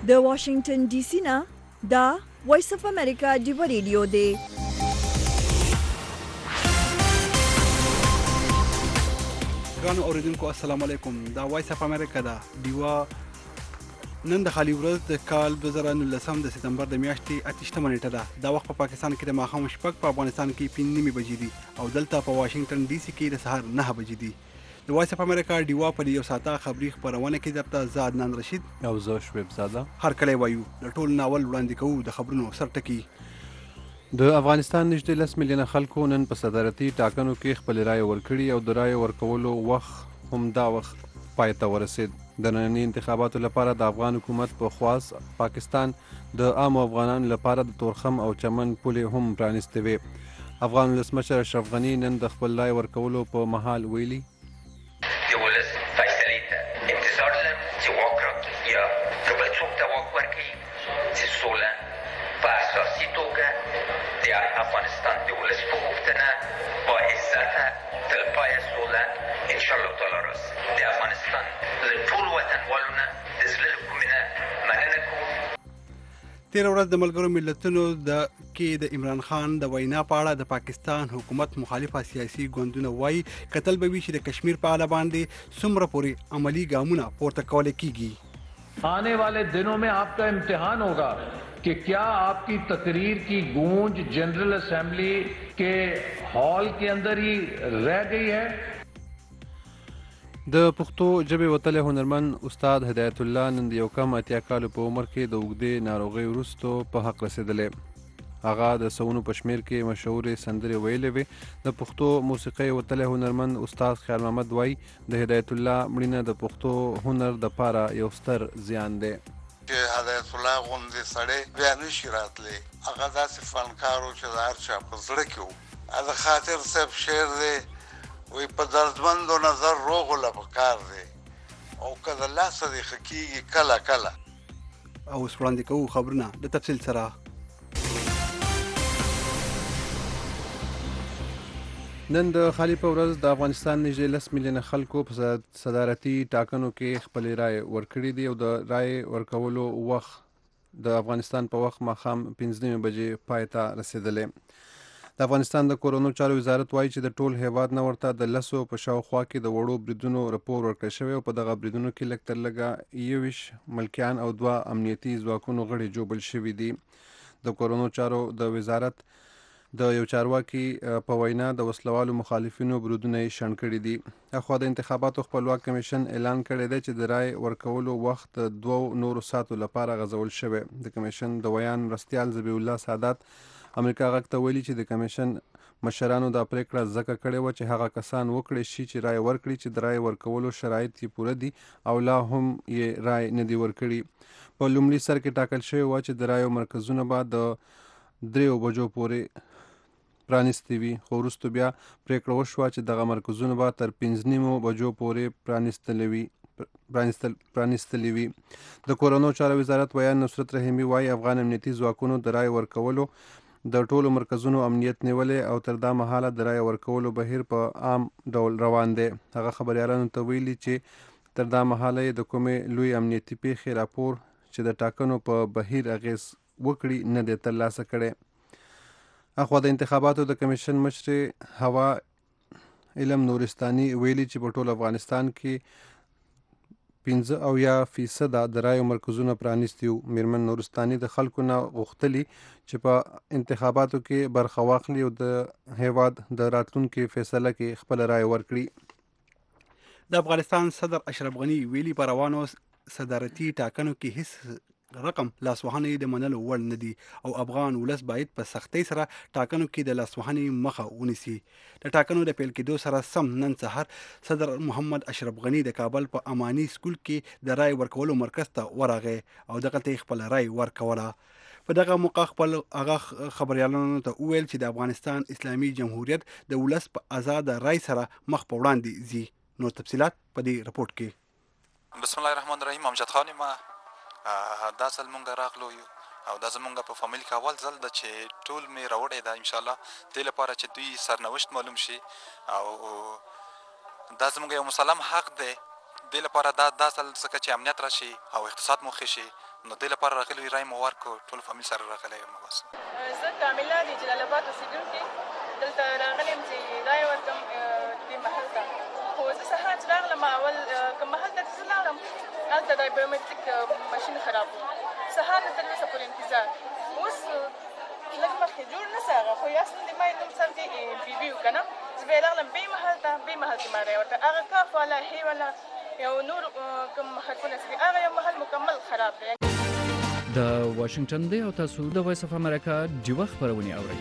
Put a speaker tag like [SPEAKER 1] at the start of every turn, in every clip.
[SPEAKER 1] د واشنگټن ډي سي نه دا وایس اف امریکا ډیو ریډیو دی.
[SPEAKER 2] ګرانو اوریدونکو السلام علیکم. دا وایس اف امریکا دا ډیوا نن د خالي ورځ د کال 2019 د سپتمبر د میاشتې 8 نیټه ده. دا وخت په پاکستان کې د ماښام شپږ، په افغانستان کې 5 بجې دي او دلته په واشنگټن ډي سي کې د سهار 9 بجې دي. د وایس اف امریکا ډیوا په یو ساعته خبري خبرونه کې درته زه عدنان رشید
[SPEAKER 3] او زه شعیب زاده
[SPEAKER 2] هر کله وایو د ټول ناول وړاندې کوو د خبرونو سرټکی.
[SPEAKER 3] د افغانستان نږدې 10 میلیونه خلکو نن په صدارتي ټاکنو کې خپل رائے ورکړي او د رائے ورکولو وخت هم دا وخت پای ته ورسید. د ننني انتخاباتو لپاره د افغان حکومت په خواص پاکستان د عامو افغانانو لپاره د تورخم او چمن پولې هم پرانیستې وې. افغان ولسمشر اشرف غني نن د خپل رائے ورکولو په مهال ویلي
[SPEAKER 4] د ولس فیصلې ته انتظار لرم چې واک راکړي یا که بل څوک ته واک ورکړي چې سوله په اساسي توګه د افغانستان د ولس په غوښتنه با عزته تلپایه سوله انشاءالله تعالی راسي. د افغانستان له ټولو وطنوالو نه د زړه له کومې نه مننه کوم.
[SPEAKER 2] تېره ورځ د ملګرو ملتونو کې د عمران خان د وینا په اړه د پاکستان حکومت مخالفه سیاسي ګوندونه وایي کتل به وي چې د کشمیر په اړه باندې څومره پورې عملی ګامونه پورته کولی کیږي.
[SPEAKER 5] आने वाले दिनों में आपका इम्तिहान होगा कि क्या आपकी तकरीर की गूंज जनरल असेंबली के हॉल के अंदर ही रह गई है.
[SPEAKER 3] د پښتو ژبې وتلی هنرمند استاد هدایت الله نن د یو کم 80 کالو په عمر کې د اوږدې ناروغۍ وروسته په حق رسېدلی. هغه د سونو په شمېر کې مشهورې سندرې ویلې وې. د پښتو موسیقۍ وتلی هنرمند استاد خیال محمد وایي د هدایت الله مړینه د پښتو هنر دپاره یو ستر زیان دی.
[SPEAKER 6] چې هدایت الله غوندې سړی بیا نشي راتلی. هغه داسې فنکار و چې د هر چا په زړه کې و. د خاطر صاحب شعر دی وی په دردمندو نظر روغو لپکار دی او که د لاسه دی ښه کېږي کله کله.
[SPEAKER 2] او اوس وړاندې کوو خبرونه د تفصیل سره.
[SPEAKER 3] نن د خالي په ورځ د افغانستان نږدې 10 میلیونه خلکو په صدارتي ټاکنو کې خپلې رایې ورکړي دي او د رایې ورکولو وخت د افغانستان په وخت ماښام 15 بجې پای ته رسېدلی. د افغانستان د کورونو چارو وزارت وایي چې د ټول هیواد نه ورته د 10 په شاوخوا کې د وړو بریدونو راپور ورکړی شوی او په دغه بریدونو کې لږ تر لږه 21 ملکیان او 2 امنیتي ځواکونو غړي جوړ شوي دي. د کورونو چارو د وزارت د یو چارواکي په وینا د وسلوالو مخالفینو بریدونه یې شنډ کړي دي. اخوا د انتخاباتو خپلواک کمیشن اعلان کړی دی چې د رای ورکولو وخت د 2 نورو ساعتو لپاره غځول شوی. د کمیشن د ویان مرستیال ذبیح الله سادات امریکا غږ ته ویلي چې د کمیشن مشرانو دا پریکړه ځکه کړې وه چې هغه کسان وکړی شي چې رای ورکړي چې د رای ورکولو شرایط یې پوره دي او لا هم یې رای نه دي ورکړي. په لومړي سر کې ټاکل شوی وه چې د رایو مرکزونه به د 3 بجو پورې پرانیستي وي، خو وروسته بیا پریکړه وشوه چې دغه مرکزونه به تر 5 بجو پورې پرانیستلي وي. د کورونو چارو وزارت ویان نصرت رحیمي وایي افغان امنیتي ځواکونو د رای ورکولو د ټولو مرکزونو امنیت نیولی او تر دا مهاله د رای ورکولو بهیر په عام ډول روان دی. هغه خبریالانو ته ویلي چې تر دا مهاله یې د کومې لوی امنیتي پیښې راپور چې د ټاکنو په بهیر اغیز وکړي نه دی ترلاسه کړی. اخوا د انتخاباتو د کمیشن مشرې هوا علم نورستاني ویلي چې په ټول افغانستان کې 15% د رایو مرکزونه پرانیستي وو. میرمن نورستاني د خلکو نه غوښتلي چې په انتخاباتو کې برخه واخلي او د هیواد د راتلونکي فیصله کې خپل رای ورکړي.
[SPEAKER 2] د افغانستان صدر اشرف غني ویلي په روانو صدارتي ټاکنو کې هیڅ رقم لاسوهنې د منلو وړ نه دي او افغان ولس باید په سختۍ سره ټاکنو کې د لاسوهنې مخه ونیسي. د ټاکنو د پیل کېدو سره سم نن سهار صدر محمد اشرف غني د کابل په اماني سکول کې د رای ورکولو مرکز ته ورغی او دغلته یې خپل رای ورکوله. په دغه موقع خپل هغه خبریالانو ته وویل چې د افغانستان اسلامي جمهوریت د ولس په آزاد رای سره مخ په وړاندې ځي. نور تفصیلات په دې رپورټ کې.
[SPEAKER 7] بسم الله الرحمن الرحیم. امجد خان ما دا ځل مونږ راغلو یو او دا زمونږ په فامیل کې اول ځل ده چې ټول مې راوړی ده انشاءالله دې لپاره چې دوی سرنوشت معلوم شي او دا زمونږ یو مسلم حق دی دې لپاره دا ځل ځکه چې امنیت راشي او اقتصاد مو ښه شي نو دې لپاره راغلي رای مو ورکړو ټول فامیل سره راغلی یم بس
[SPEAKER 8] زه کامله د جلال آباد اوسېدونکې دلته راغلی یم چې رای ورکړم دې محل ته خو زه سهار چې راغلم اول کوم محل ته چې زه لاړم هلته د بایومټریک ماشین خراب و سهار نه تر اوسه پورې انتظار اوس لږ مخکې جوړ نه سه هغه خو اصل د ما نوم سر کې بي و که نه زه بیا راغلم بې محل ته بې محل کې ما رای ورکړه هغه کاف والا هې والا یو نور کوم محلونه چې دي هغه یو محل مکمل خراب دی
[SPEAKER 9] د واشنگټن دی او تاسو د وایس اف امریکا ډیوه خبرونه اورئ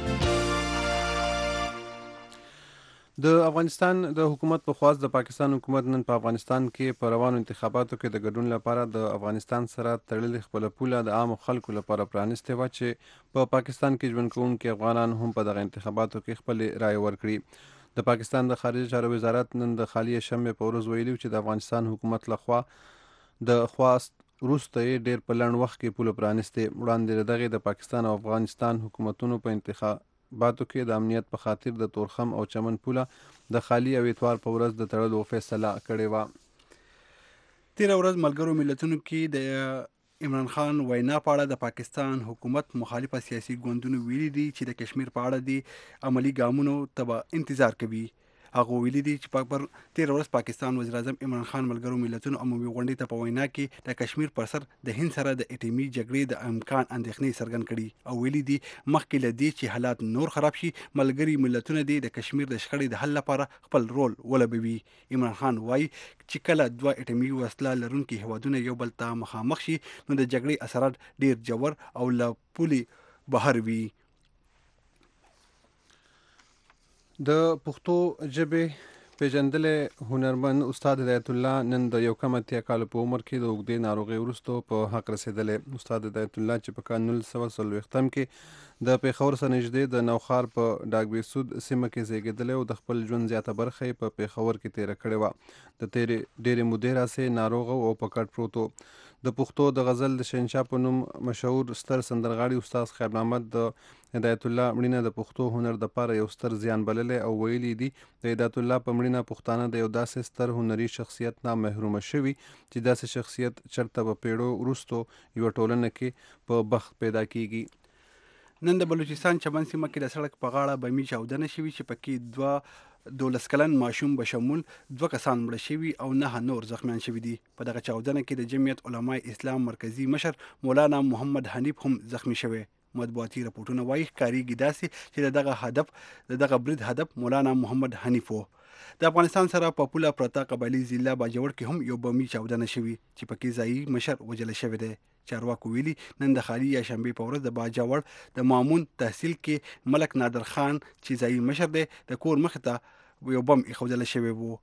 [SPEAKER 3] د افغانستان د حکومت په خواست د پاکستان حکومت نن په افغانستان کې په روانو انتخاباتو کې د ګډون لپاره د افغانستان سره تړلې خپل پوله د عامو خلکو لپاره پرانیستې وه چې په پاکستان کې ژوند کوونکي افغانان هم په دغه انتخاباتو کې خپل رای ورکړي. د پاکستان د خارجه چارو وزارت نن د خالي شنبې په ورځ ویلي چې د افغانستان حکومت لخوا د خواست وروسته یې ډېر په لنډ وخت کې پوله پرانیستې. وړاندې د دغې د پاکستان او افغانستان حکومتونو په انتخاباتو کې د امنیت په خاطر د تورخم او چمن پوله د خالي او اتوار په ورځ د تړلو فیصله کړې وه.
[SPEAKER 2] تیره ورځ ملګرو ملتونو کې د عمران خان وینا په اړه د پاکستان حکومت مخالفه سیاسي ګوندونو ویلي دي چې د کشمیر په اړه د عملی ګامونو ته به انتظار کوي. هغه ویلي دي چې پر تیره ورځ پاکستان وزیر اعظم عمران خان ملګرو ملتونو عمومي غونډې ته په وینا کې د کشمیر پر سر د هند سره د اټومي جګړې د امکان اندېښنې څرګند کړي او ویلي دي مخکې له دې چې حالات نور خراب شي ملګري ملتونه دي د کشمیر د شخړې د حل لپاره خپل رول ولوبوي. عمران خان وایي چې کله دوه اټومي وسله لرونکي هیوادونه یو بل ته مخامخ شي نو د جګړې اثرات ډیر ژور او له پولې بهر وي.
[SPEAKER 3] د پښتو ژبې پیژندلې هنرمند استاد هدایت الله نن د 1 کال په عمر کې د اوږدې ناروغۍ وروسته په حق رسېدلی. استاد هدایت الله چې په کال 1940 کې د پېښور سره نږدې د نوخار په ډاګبېسود سیمه کې زیږېدلی او د خپل ژوند زیاته برخه یې په پېښور کې تېره کړې وه. د ډېرې مودې راسې ناروغ او په کټ پروت و. د پښتو د غزل د شهنشاه په نوم مشهور ستر سندرغاړي استاد خیر محمد د هدایت الله مړینه د پښتو هنر دپاره یو ستر زیان بللی او ویلي دي د هدایت الله په مړینه پښتانه د یو داسې ستر هنري شخصیت نه محرومه شوي چې داسې شخصیت چرته په پیړو وروستو یوه ټولنه کې په بخت پیدا کیږي.
[SPEAKER 2] نن د بلوچستان چمن سیمه کې د سړک په غاړه بمي چاودنه شوي چې پکې 12 کلن ماشوم بشمول 2 کسان مړه شوي او 9 نور زخمیان شوي دي. په دغه چاودنه کې د جمعیت علماء اسلام مرکزی مشر مولانا محمد حنیف هم زخمی شوی. مطبوعاتي راپورټونه وایي ښکارېږي داسې چې دغه برید هدف مولانا محمد حنیف و. د افغانستان سره په پوله پرته قبایلي ضلع باجوړ کې هم یو بمي چاودنه شوي چې پکې ځایي مشر وژل شوی دی. چارواکو ویلي نن د خالي یا شنبې په ورځ د باجوړ د مامون تحصیل کې ملک نادر خان چې ځایي مشر دی د کور مخې ته یو بم ایښودل شوی و.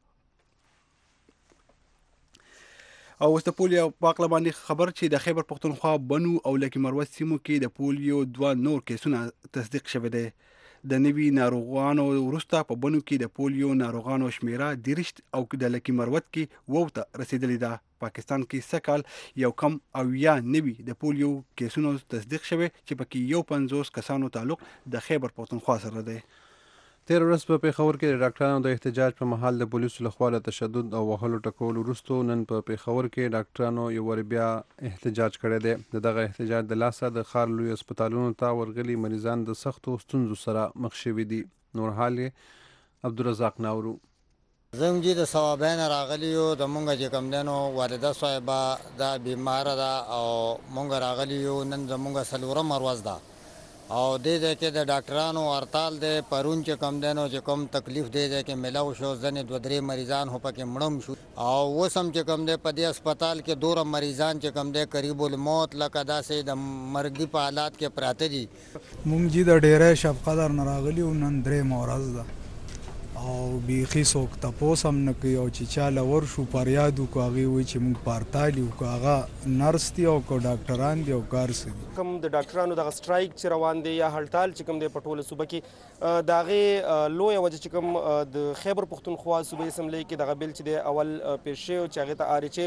[SPEAKER 2] او اوس د پولیو په اړه باندې خبر چې د خیبر پښتونخوا بنو او لکي مروت سیمو کې د پولیو 2 نور کیسونه تصدیق شوی دی. د نوي ناروغانو وروسته په بنو کې د پولیو ناروغانو شمیره 30 او د لکي مروت کې 9 ته رسیدلې ده. پاکستان کې سکال یو کم او یا نوي د پولیو کیسونو تصدیق شوی چې پکې 50 کسانو تعلق د خیبر پښتونخوا سره دی.
[SPEAKER 3] تیر ورځ په پېښور کې د ډاکټرانو د احتجاج په مهال د پولیسو لخوا له تشدد او وهلو ټکولو وروسته نن په پېښور کې ډاکټرانو یو ور بیا احتجاج کړی دی. دغه احتجاج د لاسه د ښار لوی هسپتالونو ته ورغلي مریضان د سختو ستونزو سره مخ شوي دي. نور حال یې عبدالرزاق ناورو.
[SPEAKER 10] زم چې د ثوابین راغلی یو د مونږ چې کوم دی نو والده صاحبه دا بیماره ده او مونږ راغلی یو نن زمونږ څلورمه ورځ ده او دې ځای کې د ډاکټرانو هړتال دی. پرون چې کوم دی نو چې کوم تکلیف دې ځای کې میلاو شو ځینې 2-3 مریضان خو پکې مړم شو او اوس هم چې کوم دی په دې هسپتال کې دوره مریضان چې کوم دی قریب الموت لکه داسې د مرګي په حالات کې پراته دي.
[SPEAKER 11] مونږ چې د ډیری شب قدر نه راغلي او نن 3 ورځ ده او بیخي څوک تپوس هم نه کوي او چې چاله ورشو فریاد وکړو هغې وایي چې مونږ پارتال یو که هغه نرس دي او که ډاکټران دي او کار څه دي.
[SPEAKER 12] کوم د ډاکټرانو دغه سټرایک چې روان دی یا هړتال چې کوم دی په ټوله صوبه کې د هغې لویه وجه چې کوم د خیبر پښتونخوا صوبایي اسمبلۍ کې دغه بل چې دی اول پیش شوی چې هغې ته RHA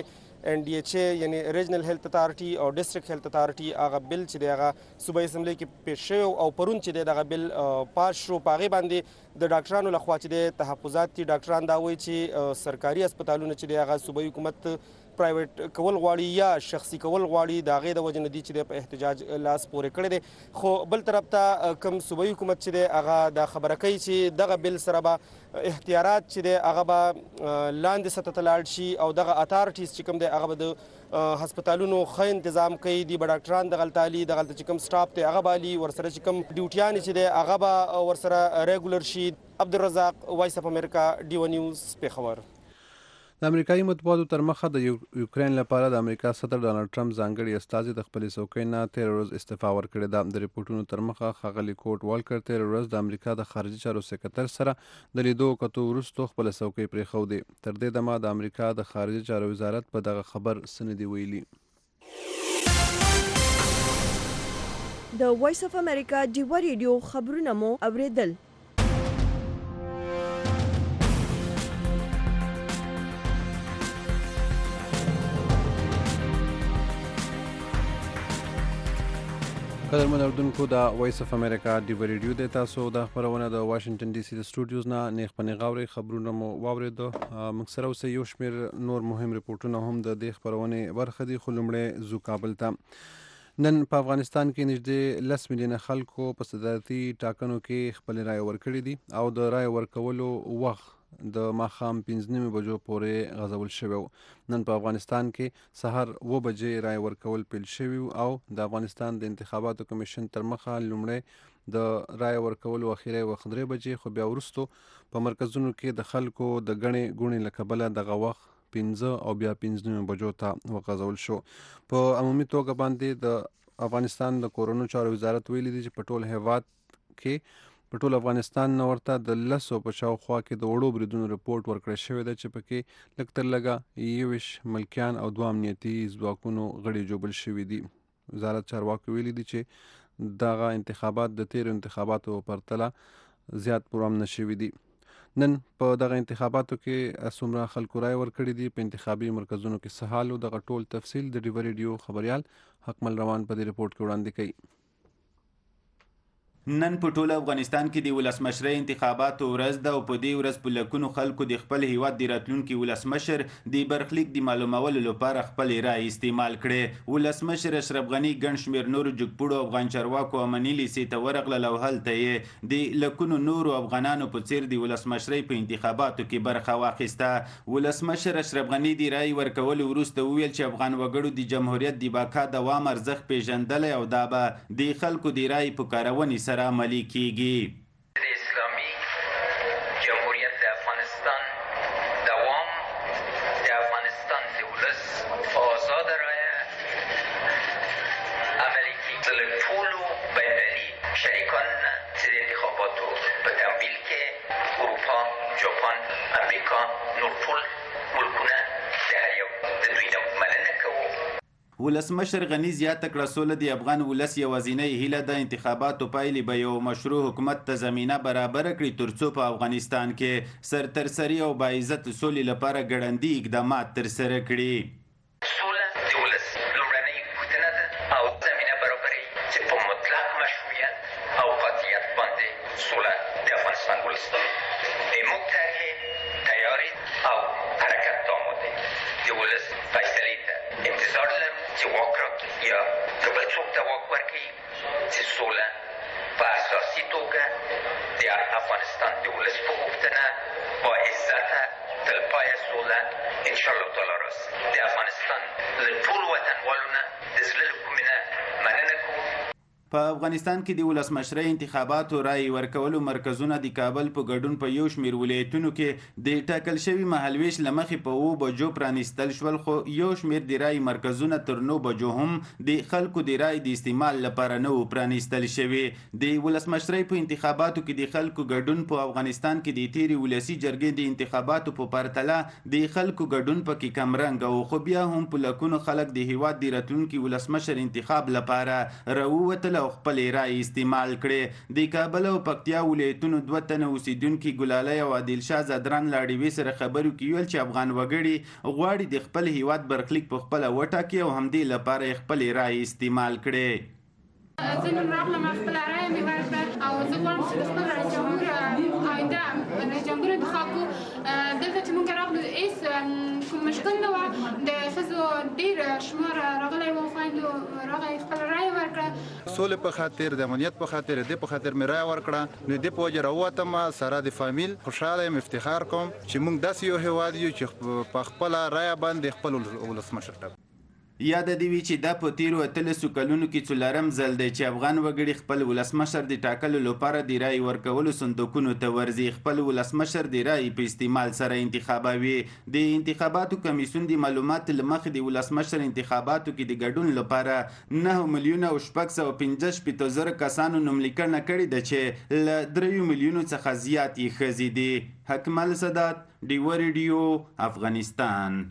[SPEAKER 12] NDHA یعنی ریجنل هیلث اتارټي او ډیسټریکټ هیلث اتارټي هغه بل چې دی هغه صوبایي اسمبلی کې پیش شوی او پرون چې دی دغه بل پاس شو. په هغې باندې د ډاکټرانو لخوا چې دی تحفظات دي. ډاکټران دا وایي چې سرکاري هسپتالونه چې دی هغه صوبایي حکومت پرایویټ کول غواړي یا شخصي کول غواړي، د هغې د وجې نه دي چې دی په احتجاج لاس پورې کړی دی. خو بل طرف ته کوم صوبایي حکومت چې دی هغه دا خبره کوي چې دغه بل سره به احتیارات چې دی هغه به لاندې سطح ته لاړ شي او دغه اتارټیز چې کوم دی هغه به د هسپتالونو ښه تنظام کوي. دي به ډاکټران دغلته الي، دغلته چې کوم سټاف دی هغه به الي، ورسره چې کوم ډیوټیانې چې دی هغه به ورسره ریګولر شي. عبدالرزاق، وایس اف امریکا، ډیو نیوز، پیښور.
[SPEAKER 3] د امریکایي مطبوعاتو تر مخه د یوکرین لپاره د امریکا صدر ډانلډ ټرمپ ځانګړي استازي د خپلې څوکۍ نه تېره ورځ استعفا ورکړې ده. د ریپورټونو تر مخه ښاغلي کوټ والکر تېره ورځ د امریکا د خارجي چارو سکرټر سره د لیدو کتو وروستو خپله څوکۍ پرېښودې. تر دې دمه د امریکا د خارجي چارو وزارت په دغه خبر څه نه دي ویلي.
[SPEAKER 1] د وایس اف امریکا ډیوه ریډیو خبرونه مو اوریدل.
[SPEAKER 3] قدرمن اردوونکو، د وایس اف امریکا ډیوه ریډیو دی. تاسو دا خپرونه د واشنګټن ډي سي د سټوډیوز نه نیغ په نیغ اورئ. خبرونه مو واورېدو. موږ سره اوسئ. یو شمېر نور مهم رپورټونه هم د دې خپرونې برخه دي، خو لومړی ځو کابل ته. نن په افغانستان کې نږدې 10 میلیونه خلکو په صدارتي ټاکنو کې خپلې رایې ورکړې دي او د رایې ورکولو وخت د ماښام 5:30 بجو پورې غځول شوی و. نن په افغانستان کې سهار 9 بجې رایې ورکول پیل شوي او د افغانستان د انتخاباتو کمیشن تر مخه لومړی د رایې ورکولو اخیری وخت 3 بجې، خو بیا وروستو په مرکزونو کې د خلکو د ګڼې ګوڼې له کبله دغه وخت 15 او بیا 5:30 بجو ته وغځول شو. په عمومي توګه باندې د افغانستان د کورونو چارو وزارت ویلي دي چې په ټول هیواد کې په ټول افغانستان نه ورته د 10 په شاوخوا کې د وړو بریدونو رپورټ ورکړی شوی دی چې پکې لږ تر لږه 21 ملکیان او 2 امنیتي ځواکونو غړي جوړل شوي دي. وزارت چارواکو ویلي دي چې دغه انتخابات د تیرو انتخاباتو په پرتله زیات پرامن شوي دي. نن په دغه انتخاباتو کې څومره خلکو رایې ورکړي دي، په انتخابي مرکزونو کې څه حال و، دغه ټول تفصیل د ډیوه ریډیو خبریال حکمل روان په دې رپورټ کې وړاندې کوي.
[SPEAKER 13] نن په ټول افغانستان کې د ولسمشرۍ انتخاباتو ورځ ده او په دې ورځ په لکونو خلکو د خپل هیواد د راتلونکي ولسمشر د برخلیک د معلومولو لپاره خپل رای استعمال کړي. ولسمشر اشرف غني ګڼ شمېر نورو جګپوړو افغان چارواکو امني لیسې ته ورغلل او هلته یې د لکونو نورو افغانانو په څیر د ولسمشرۍ په انتخاباتو کې برخه واخیسته. ولسمشر اشرف غني د رای ورکولو وروسته وویل چې افغان وګړو د جمهوریت د بقا دوام ارزښت پیژندلی او دا به د خلکو د رای په کارونې سره عملي کیږي.
[SPEAKER 4] د اسلامي جمهوریت د افغانستان دوام د افغانستان د ولس آزاد رایه عملي کیږي. له ټولو بینالمللي شریکان چې د انتخاباتو په تمویل کې اروپا، جاپان، امریکا، نور ټول ملکونه د هر یو د دوی نه مننه کوو.
[SPEAKER 13] ولسمشر غني زیاته کړه سوله د افغان ولس یوازینۍ هیله د انتخاباتو پایلې به یو مشروع حکومت ته زمینه برابره کړي ترڅو په افغانستان کې سرترسري او باعزت سولې لپاره ګړندي اقدامات ترسره کړي.
[SPEAKER 4] سوله د ولس لومړنۍ غوښتنه ده او زمینه برابروي چې په مطلق مشروعیت او قاطعیت باندې سوله د افغانستان ولس ده. موږ طرحې تیارې او حرکت ته آماده د ولس فیصلې ته انتظار لرو چې واک راکړي یا که بل څوک ته واک ورکړي چې سوله په اساسي توګه د افغانستان د ولس په غوښتنه با عزته تلپایه سوله انشاءالله تعالی راسي. د افغانستان له ټولو وطنوالو نه د زړه له کومې نه مننه کوم.
[SPEAKER 13] په افغانستان کې د ولسمشرۍ انتخاباتو رای ورکولو مرکزونه د کابل په ګډون په یو شمېر ولایتونو کې د ټاکل شوي مهالویش له مخې په 9 بجو پرانیستل شول، خو یو شمېر د رای مرکزونه تر 9 بجو هم د خلکو د رای د استعمال لپاره نه و پرانیستل شوي. د ولسمشرۍ په انتخاباتو کې د خلکو ګډون په افغانستان کې د تیرې ولسي جرګې د انتخاباتو په پرتله د خلکو ګډون پکې کمرنګه و، خو بیا هم په لکونو خلک د هیواد د راتلونکي ولسمشر انتخاب لپاره راووتل او خپلې رایې استعمال کړې. د کابل او پکتیا ولایتونو 2 تنه اوسیدونکي ګلالی او عادل شاه زدران له ډیوې سره خبرو کې ویل چې افغان وګړي غواړي د خپل هیواد برخلیک په خپله وټاکي او همدې لپاره یې خپلې رایې استعمال کړې.
[SPEAKER 14] زه نن راغلم خپله رایه مې ورکړه او زه غواړم چې د خپل رئیس جمهور آینده رئیس جمهور انتخاب کړو. دلته چې موږ راغلو هېڅ کوم مشکل نه وه. د ښځو ډېر شمار راغلی و، خویندو راغی خپله رایه ورکړه.
[SPEAKER 15] سولې په خاطر، د امنیت په خاطر، دې په خاطر مې رایه ورکړه. نو دې په وجه راووتم سره د فامیل خوشحاله یم، افتخار کوم چې موږ داسې یو هېواد یو چې په خپله رایه باندې خپل ولسمشر ټاکو.
[SPEAKER 13] یاد دې وي چې دا په تیرو 13 کلونو کې څلورم ځل دی چې افغان وګړي خپل ولسمشر د ټاکلو لپاره د رایې ورکولو صندوقونو ته ورځي. خپل ولسمشر د رایې په استعمال سره انتخابوي. د انتخاباتو کمیسیون د معلوماتو له مخې د ولسمشر انتخاباتو کې د ګډون لپاره 9,650,000 کسانو نوملیکنه کړې ده چې له 3 ملیونو څخه زیات یې ښځې دي. حکمل سادات، ډیوه ریډیو، افغانستان.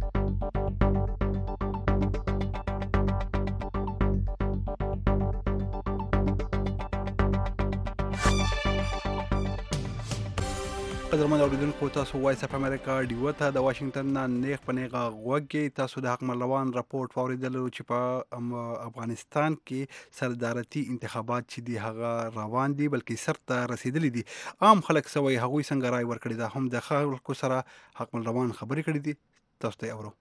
[SPEAKER 2] قدرمن اوریدونکو، تاسو وایس اف امریکا ډیو ته د واشنگټن نه نیغ په نیغه غوږ کې تاسو د حق مروان راپورټ واوریدلو چې په افغانستان کې سردارتي انتخابات چې دي هغه روان دي بلکې سر ته رسیدلی دي. عام خلک سوي هغوی څنګه رای ورکړي ده، هم د خلکو سره حق مروان خبرې کړې دي. تاسو ته اورو.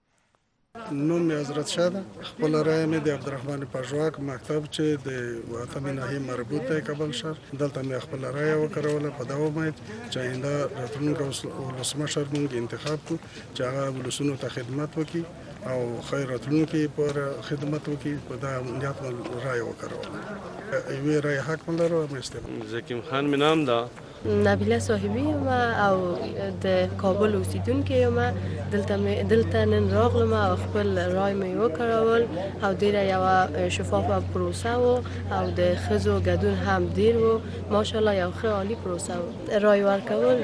[SPEAKER 16] نوم مې حضرت شاه ده. خپل رایه مې د عبدالرحمن پژواک مکتب چې د وطن ناحیې مربوط دی کابل شهر، دلته مې خپل رایه وکروله په دا امید چې آینده راتلونکی ولسمشر موږ انتخاب کړو چې هغه ولسونو ته خدمت وکړي او خیر راتلونکي پر خدمت وکړي. په دا نیت مې رایه وکروله. یوې رایه حق مې لرو.
[SPEAKER 17] زکیم خان مې نام ده.
[SPEAKER 18] نبیله صاحبی یم او د کابل اوسیدونکې یم. دلته نن راغلم او خپل رای مې وکړول او ډېره یوه شفافه پروسه و او د ښځو ګډون هم ډېر و. ماشاءالله یو ښه عالي پروسه و. رای ورکول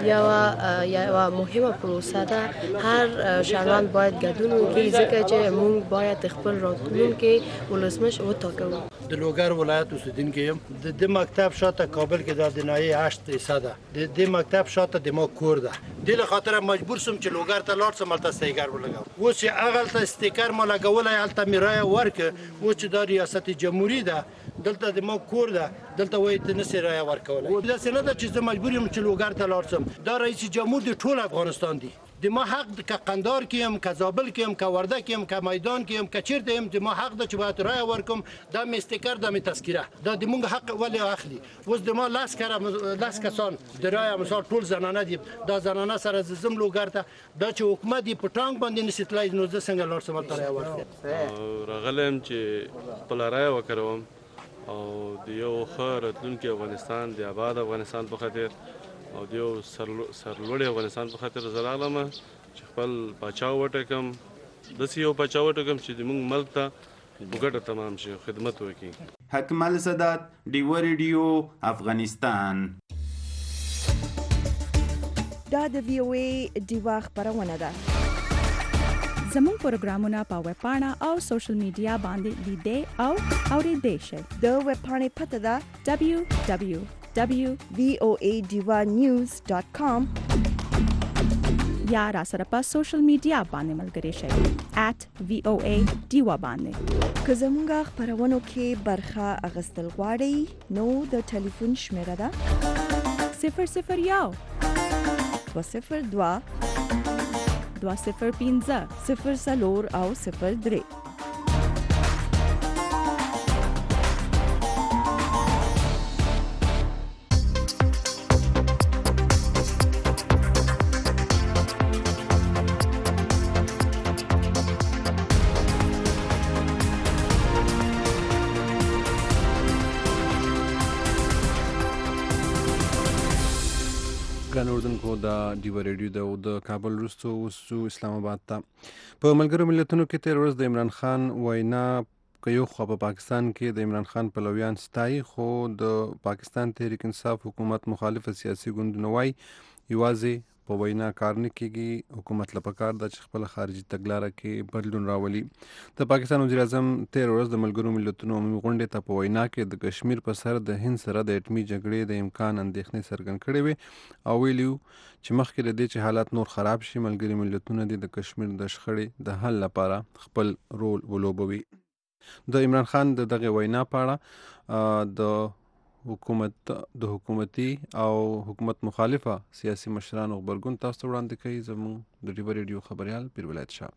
[SPEAKER 18] یوه مهمه پروسه ده. هر شهروند باید ګډون وکړي ځکه چې موږ باید خپل راتلونکي ولسمشر وټاکو.
[SPEAKER 19] د لوګر ولایت اوسیدونکی یم. د مکتب شاته کابل کې د ناحیې 8% ده. د مکتب شاته د ما کور ده. د خاطر مجبور سم چې لوګر ته لاړ سم الته استیکر ولګاو. و چې هغه ته استیکر ما لګولای الته مې رایه ورکړه. و چې دا ریاست جمهوریت ده، دلته د ما کور ده، دلته وایي ته نسې رایه ورکولی. داسې نه ده چې زه مجبور یم چې لوګر ته لاړ سم. دا رئیس جمهور د ټول افغانستان دی. د ما حق که قندار کې یم، که زابل کې یم، که وردګ کې یم، که میدان کې یم، که چیرته یم، د ما حق ده چې باید رایه ورکم. دا مې استیکر، دا مې تذکیره، دا د مونږ حق ولې اخلي. اوس د ما 10 کسان د رایه مثال ټول زنانه دي. دا زنانه سره زم لوګر ته دا چې حکومت یې په ټانک باندې نشي تللی، نو زه څنګه لاړ سم هلته رایه ورکړم.
[SPEAKER 17] راغلی یم چې خپله رایه وکروم او د یو ښه راتلونکي افغانستان، د آباد افغانستان په خاطر او د یو سرلوړي افغانستان په خاطر زه راغلم چې خپل پاچا وټاکم. داسې یو پاچا وټاکم چې زموږ ملک ته په ګټه تمام شي، خدمت وکړي.
[SPEAKER 13] حکمل سادات، ډیوه ریډیو، افغانستان.
[SPEAKER 1] دا د وی او ای ډیوه خبرونه ده.
[SPEAKER 20] زموږ پروګرامونه په ویب پاڼه او سوشل میډیا باندې لیدئ او اورېدئ شئ.
[SPEAKER 1] د ویب پاڼې پته ده www.voanews.com
[SPEAKER 20] یا را سره په سوشل میډیا باندې ملګري شئ @VOA ډیوه باندې.
[SPEAKER 1] که زموږ خبرونو کې برخه اخیستل غواړئ نو د ټلیفون شمیره ده
[SPEAKER 20] 001
[SPEAKER 1] 202
[SPEAKER 20] 205
[SPEAKER 1] 04 او 03.
[SPEAKER 3] ګران اردوونکو، د ډیوه ریډیو د کابل وروسته اوسو اسلام آباد ته. په ملګرو ملتونو کې تېره ورځ د عمران خان وینا که یو خوا په پاکستان کې د عمران خان پلویان ستایي، خو د پاکستان تحریک انصاف حکومت مخالف سیاسي ګوندونه وایي یوازې په وینا کار نه کیږي. حکومت له پکار ده چې خپل خارجي تګلاره کې بدلون راولي. د پاکستان وزیر اعظم 13 ورځ د ملګرو ملتونو عمومي غونډې ته په وینا کې د کشمیر په سر د هند سره د اټومي جګړې د امکان اندېښنې څرګند کړې وې او ویلي چې مخکې له دې چې حالات نور خراب شي ملګري ملتونه د کشمیر د شخړې د حل لپاره خپل رول ولوبوي. د عمران خان د دغه وینا په اړه د حکومتي او حکومت مخالفه سیاسي مشرانو غبرګون تاسو وړاندې کوي. زموږ د ډیبر ریډیو خبريال پیر ولایت شاه.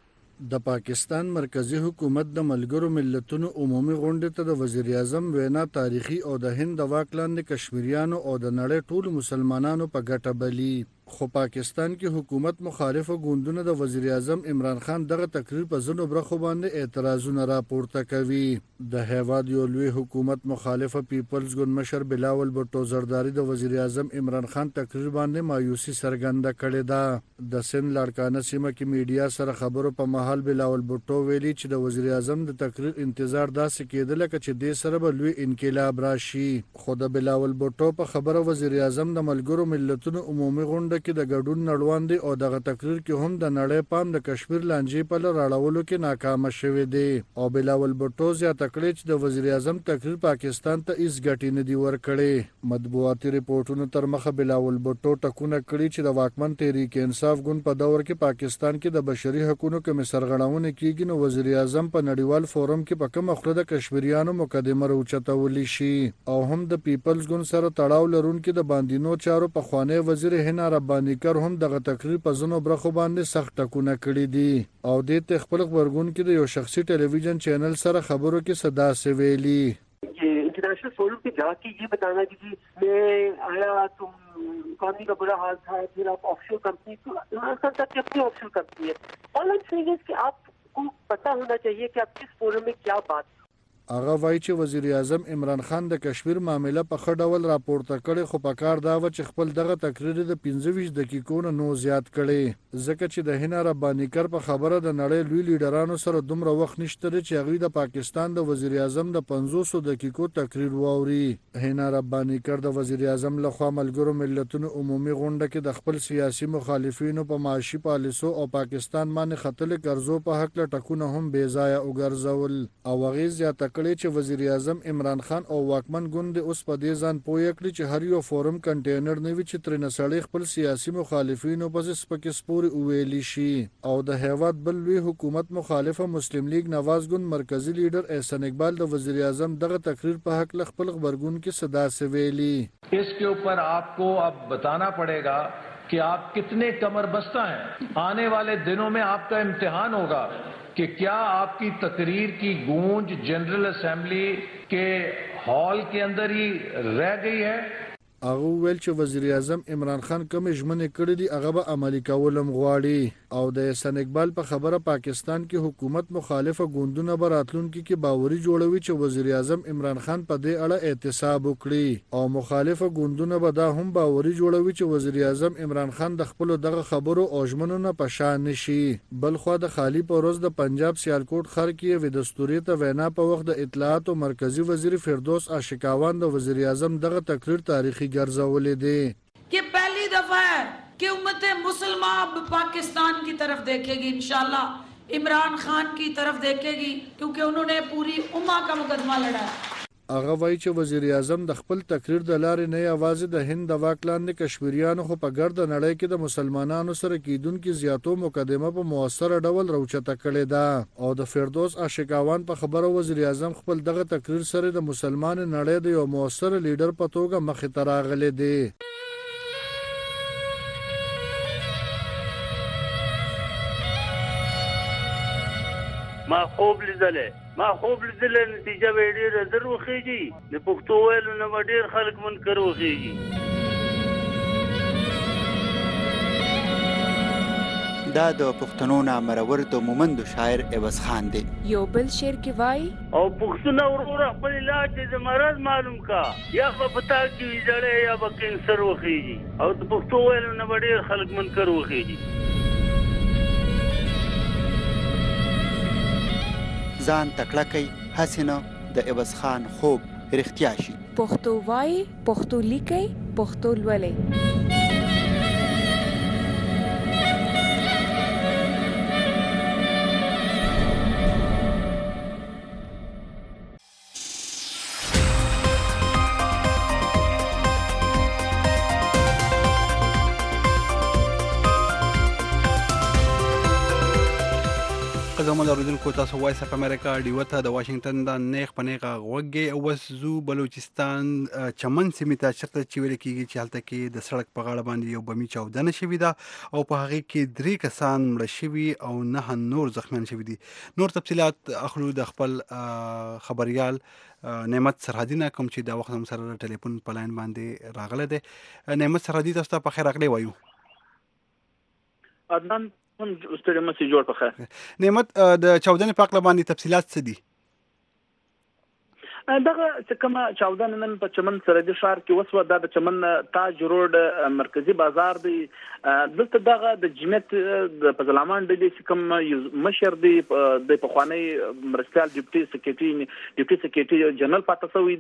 [SPEAKER 21] د پاکستان مرکزی حکومت د ملګرو ملتونو عمومي غونډې ته د وزیر اعظم وینا تاریخي او د هند د واک لاندې کشمیریانو او د نړۍ ټولو مسلمانانو په ګټه بلی. خو پاکستان کې حکومت مخالفه ګوندونه د وزیر اعظم عمران خان دغه تقریر په ځینو برخو باندې اعتراضونه راپورته کوي. د هیواد یو لوی حکومت مخالفه پیپلز ګوند مشر بلاول بھټو زرداری د وزیر اعظم عمران خان تقریر باندې مایوسي څرګنده کړې ده. د سند لاړکانه سیمه کې میډیا سره خبرو په مهال بلاول بھټو ویلي چې د وزیر اعظم د تقریر انتظار داسې کېده لکه چې دې سره به لوی انقلاب راشي. خو د بلاول بھټو په خبره وزیر اعظم د ملګرو ملتونو عمومي غونډه کې د ګډون نړوان دي او دغه تقریر کې هم د نړۍ پام د کشمیر لانجې په لور راړولو کې ناکامه شوی دی. او بلاول بھټو زیاته کړې چې د وزیر اعظم تقریر پاکستان ته هیڅ ګټې نه دي ورکړې. مطبوعاتي ریپورټونو تر مخه بلاول بھټو ټکونه کړي چې د واکمن تحریک انصاف ګوند په دور کې پاکستان کې د بشري حقوقو کې سرغړونه کیږي نو وزیر اعظم په نړیوال فورم کې په کومه خله د کشمیریانو مقدمه راوچتولی شي. او هم د پیپلز ګوند سره تړاو لرونکي د باندینو چارو په خوانی وزیر هنا ربانیکر هم دغه تقریر په ځینو برخو باندې سخت ټکونه کړي دي. او د ته خپل خبرګون کې د یو شخصي ټلویزیون چینل سره خبرو کې صدا سویلی.
[SPEAKER 22] इंटरनेशनल फोरम पे जाके ये बताना कि मैं आया तुम इकॉनमी का बुरा हाल था फिर आप ऑफशोर कंपनी तो इमरान खान की अपनी ऑफशोर कंपनी है. All I am saying is कि आपको पता होना चाहिए कि आप किस फोरम में क्या बात.
[SPEAKER 21] هغه وایي چې وزیر اعظم عمران خان د کشمیر معاملې په ښه ډول راپورته کړې خو په کار دا و چې خپل دغه تقریر د 15 دقیقو نه نو زیات کړي ځکه چې د هنا ربانیکر په خبره د نړۍ لوی لیډرانو سره دومره وخت نشته چې هغوی د پاکستان د وزیر اعظم د 500 دقیقو تقریر واوري. هنا ربانیکر د وزیر اعظم لخوا ملګرو ملتونو عمومي غونډه کې د خپل سیاسي مخالفینو په معاشي پالیسو او پاکستان باندې خطلې قرضو په حق له ټکونه هم بې ځایه وګرځول. او هغې زیاته کړی چې وزیر اعظم عمران خان او واکمن ګوند اوس په دې ځان پوه کړي چې هر یو فورم کنټینر نه وي چې ترې سړی خپل سیاسي مخالفینو پسې سپکې سپورې وویلی شي. او د هیواد بل لوی حکومت مخالفه مسلم لیگ نواز ګوند مرکزی لیډر احسان اقبال د وزیر اعظم دغه تقریر په حق له خپل خبرګون کې صدا سویلی.
[SPEAKER 5] इसके ऊपर आपको अब बताना पड़ेगा कि आप कितने कमरबस्ता हैं. आने वाले दिनों में आपका इम्तिहान होगा कि क्या आपकी तकरीर की गूंज जनरल असेंबली के हॉल के अंदर ही रह गई है.
[SPEAKER 21] هغه ویل چې وزیر اعظم عمران خان کوم ژمنې کړې دي هغه به عملي کولم غواړي. او د احسان اقبال په خبره پاکستان کې حکومت مخالفه ګوندونه به راتلونکي کې باوري جوړوي چې وزیر اعظم عمران خان په دې اړه احتساب وکړي. او مخالفه ګوندونه به دا هم باوري جوړوي چې وزیر اعظم عمران خان د خپل دغه خبرو او ژمنو نه پشان نشي. بل خو د خالی پروز د پنجاب سیالکوټ خر کې وې دستوري ته وینا په وخت د اطلاعات او مرکزی وزیر فردوس عاشقاوان د وزیر اعظم دغه تقریر تاریخي ګرځولې دي
[SPEAKER 23] कि पहली दफा है कि उम्मत मुसलमान पाकिस्तान की तरफ देखेगी, इंशाल्लाह इमरान खान की तरफ देखेगी क्योंकि उन्होंने पूरी उम्मा का मुकदमा लड़ा है.
[SPEAKER 21] هغه وایي چې وزیر اعظم د خپل تقریر د لارې نه یوازې د هند د واک لاندې کشمیریانو خو په ګرد نړۍ کې د مسلمانانو سره کیدونکو زیاتو مقدمه په موثر ډول راوچته کړې ده. او د فردوس عاشقاوان په خبره وزیر اعظم خپل دغه تقریر سره د مسلمان نړۍ د یو موثر لیډر په توګه مخې ته راغلی دی.
[SPEAKER 24] ما خوب لیدلې نتیجه به ډېره زر وخیږي. د پښتو ویلو نه به ډېر خلک منکر وخیږي.
[SPEAKER 25] دا د پښتنو نامرور د مومندو شاعر عوض خان دی.
[SPEAKER 26] یو بل شعر کې وایي
[SPEAKER 24] او پښتون وروره خپل علاج د مرض معلوم کا یا په پتا کې ویځړې یا به کینسر وخیږي. او د پښتو ویلو نه به ډېر خلک منکر وخیږي.
[SPEAKER 25] ځان تکړه کوي هسې نه د عوض خان خوب رښتیا شي.
[SPEAKER 26] پښتو وایي، پښتو لیکي، پښتو لولي.
[SPEAKER 2] زموږ اوریدونکو تاسو وایس اف امریکا ډیو ته د واشنگټن د نیغ پنیغه غوږی او وسزو بلوچستان چمن سیمه ته چرته چې ویل کیږي چې هلته کې د سړک په غاړه باندې یو بمی چاودنه شوې ده او په هغه کې 3 کسان مړ شوي او 9 نور زخمیان شوي دي. نور تفصيلات اخلو د خپل خبريال نعمت سرحدی نه کوم چې دا وخت هم سره ټلیفون په لاین باندې راغله ده. نعمت سرحدی تاسو ته په خیر راغلی وایو.
[SPEAKER 6] عدنان هم ستړي مسي جوړ په خیر.
[SPEAKER 2] نعمت د چاودنې په اړه باندې تفصيلات څه دي؟
[SPEAKER 6] دغه چې کومه چاودنه نن په چمن سرحدي ښار کې وسوه، دا د چمن تاج روډ مرکزی بازار دی. دلته دغه د جمعیت د فضلامان ډلې چې کوم مشر دی د پخوانی مرستیال ډیپټي سکریټري جنرال پاتې شوی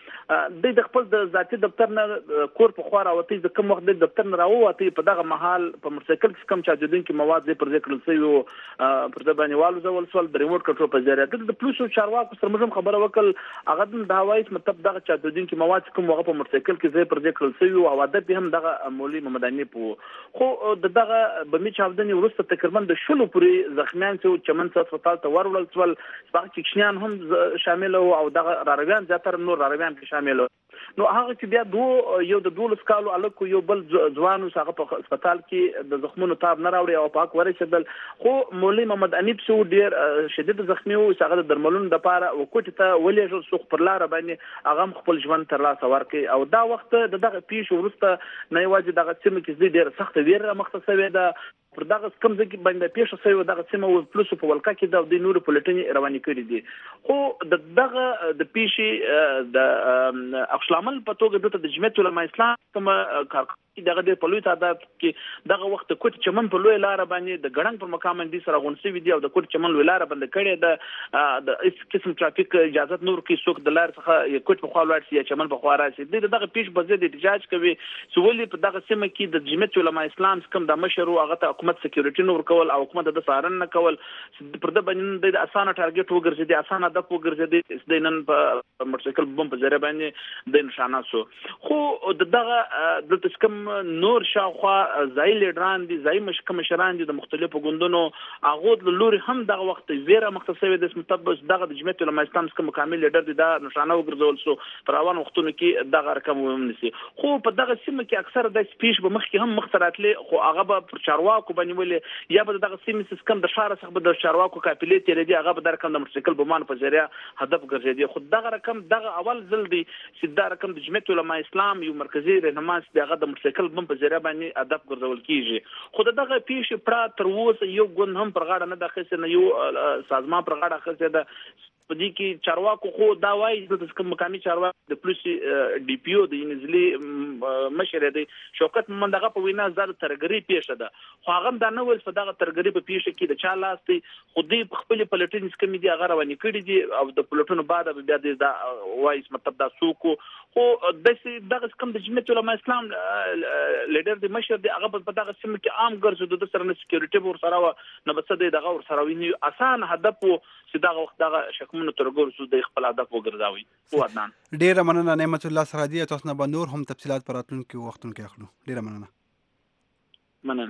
[SPEAKER 6] دی. د خپل د ذاتي دفتر نه کور په خور اوتی د کوم وخت د دفتر نه راووتی په دغه محل په موټرسایکل کې کوم چاودونکي مواد پر ځای کړل شوی پر د باندې والو زول سوال د ریموټ کنټرول په ذریعہ د پولیسو چارواکو سره موږ خبره وکړ. هغه دا وایي مطلب دغه چاودونکي مواد کوم وغه په موټرسایکل کې ځای پر ځای کړل شوی او عادت هم دغه مولوی محمد امین په خو دغه بمی چاودنې وروسته تقریبا د شلو پورې زخمیان چې چمن هسپتال ته ورول سول، سپاق کښنیان هم شامل او دغه رارویان زیاتره نور رارویان کې شامل. نو هغه چې بیا یو د 12 کالو الکو یو بل ځوانو هغه په هسپتال کې د زخمونو تاب نه راوړي او پاک ورسېدل. خو مولوی محمد امین سو ډیر شدید زخمی او هغه د درملونو لپاره وکټ ته ولېږل سو پر لار باندې هغه خپل ژوند تر لاسه ورکړي. او دا وخت دغه پیښ ورسته نه یوازې دغه سیمه کې ډیر سخت ویره مختصوي ده پر دغه کوم ځکه باندې پیښه شوی دغه سیمه او پلس په ولکه کې د نورو پولیټنی رواني کړی دي. خو دغه د پیښې د اخشلامل په توګه د جمعیت علماء اسلام کوم کارکړي دغه د پلوي تعداد کې دغه وخت کوټ چمن په لوی لار باندې د ګړنګ پر مقام باندې سره غونډې وی دي او د کوټ چمن لوی لار باندې کړي د اس قسم ټرافیک اجازه نور کې څوک د لار څخه کوټ په خوا لاړ شي چمن په خوا راشي. دغه پیښ په ځای د احتجاج کوي سولې په دغه سیمه کې د جمعیت علماء اسلام کوم د مشرو هغه ته حکومت سکیورټي نور کول او حکومت د سارن نه کول پر د باندې د اسانه ټارګټ وګرځي، د اسانه د وګرځي د نن په موټرسایکل بم په ذریعہ باندې د نشانه سو. خو دغه د تسکم نور شاوخوا ځای لیډران دي، ځای مشران دي د مختلفو ګوندونو هغه د لوري هم دغه وخت ویره مختصوي د مطبق دغه د جمعیت علماء اسلام کوم کامل لیډر دي دا نشانه وګرځول سو پر روان وختونو کې دغه رقم ومنسي. خو په دغه سیمه کې اکثر د سپیش به مخ کې هم مختراتلې خو هغه به پر چارواکو باندې ولې یا به دغه سیمه سیستم د شهر څخه به د چارواکو کاپیلې تیرې دي هغه به د رقم د موټرسایکل بمان په ذریعہ هدف ګرځي. خو دغه رقم دغه اول ځل دی چې دا رقم د جمعیت علماء اسلام یو مرکزی رهنما دغه د موټرسایکل بم په ذریعہ باندې هدف ګرځول کیږي. خو دغه پیښه پر تر اوسه یو ګوند هم پر غاړه نه داخله نه یو سازمان پر غاړه خسته ده په دې کې چارواکو خو دا وایي د کوم مقامي چارواکو د پولیس ډي پی او د نزلي مشر دی شوکت محمد هغه په وینا زار ترګری پیښه ده. خو هغه دا نه ویل په دغه ترګری په پیښه کې د چا لاس دی خو دې په خپل پلټنس کمی دی هغه رواني کړی دي او د پلټونو بعد بیا د وایي مطلب دا سوکو خو دغه کوم د جمعیت علماء اسلام لیډر دی مشر دی هغه په دغه سیمه کې عام ګرځي د سره سکیورټي ور سره نه بس دغه ور سره ویني اسان هدف چې دغه وخت دغه شکمنو ترګور سو د خپل هدف وګرځاوي. او عدنان
[SPEAKER 2] ډیر مننه نعمت الله سرحدی تاسو نه بنور هم تفصيلات پراتون کې وختون کې اخلو. ډیر مننه.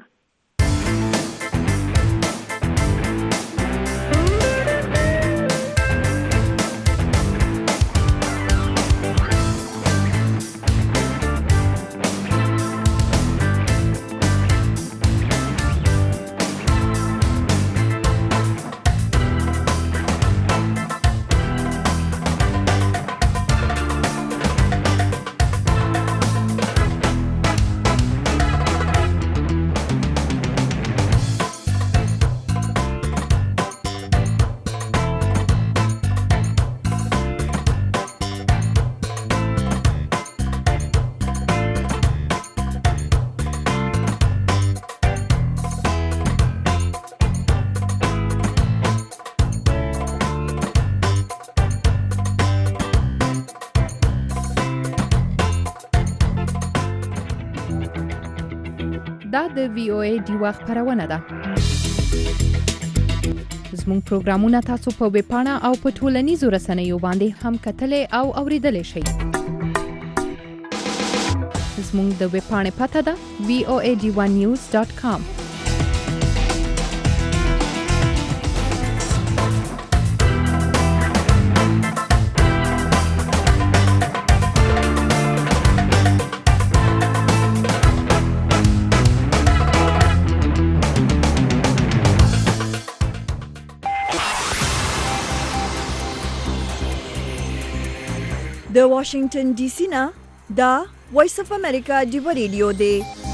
[SPEAKER 7] دا د وی او ای ډیوا خبرونه ده. زموږ پروګرامونه تاسو په ویب پاڼه او په ټولنیزو رسنیو باندې هم کتلای او اوریدلای شئ. زموږ د ویب پاڼې پته ده voad1news.com.
[SPEAKER 1] د واشنگټن ډي سي نه دا وایس اف امریکا ډیو ریډیو دی.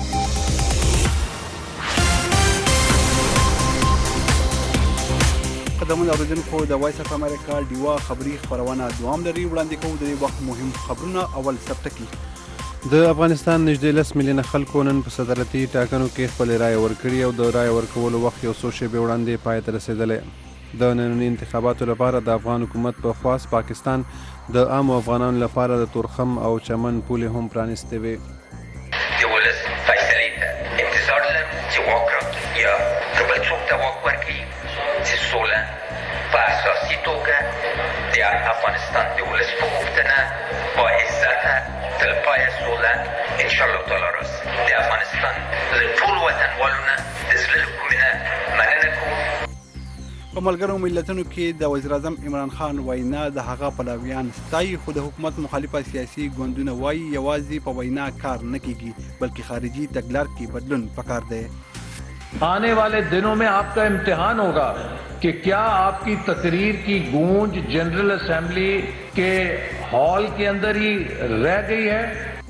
[SPEAKER 2] قدمونه اوریدونکو د وایس اف امریکا ډیوا خبری خبرونه دوام لري. وړاندې کوو د وخت مهم خبرونه. اول سبتکی
[SPEAKER 3] د افغانستان نږدې 10 میلیونه خلکو نن په صدارتي ټاکنو کې خپل رائے ورکړي او د رائے ورکولو وخت یو څو شېبې وړاندې پای ته رسېدلی. د ننني انتخاباتو لپاره د افغان حکومت په خواست پاکستان د عامو افغانانو لپاره د تورخم او چمن پولې هم پرانیستې وې.
[SPEAKER 4] د ولس فیصلې ته انتظار لرو چې واک راکړي یا که بل څوک ته واک ورکړي چې سوله په اساسي توګه د افغانستان د ولس په غوښتنه با عزته تلپایه سوله انشاءالله تعالی راسي. د افغانستان له ټولو وطنوالو نه د زړه له کومې نه مننه کوو.
[SPEAKER 2] په ملګرو ملتونو کې د وزیر اعظم عمران خان وینا د هغه پلویان ستایي، خو د حکومت مخالفه سیاسي ګوندونه وایي یوازې په وینا کار نه کیږي بلکې خارجي تګلار کې بدلون پکار دی.
[SPEAKER 5] आने वाले दिनों में आपका इम्तिहान होगा कि क्या आपकी तकरीर की गूंज जनरल असेंबली के हॉल के अंदर ही रह गई है.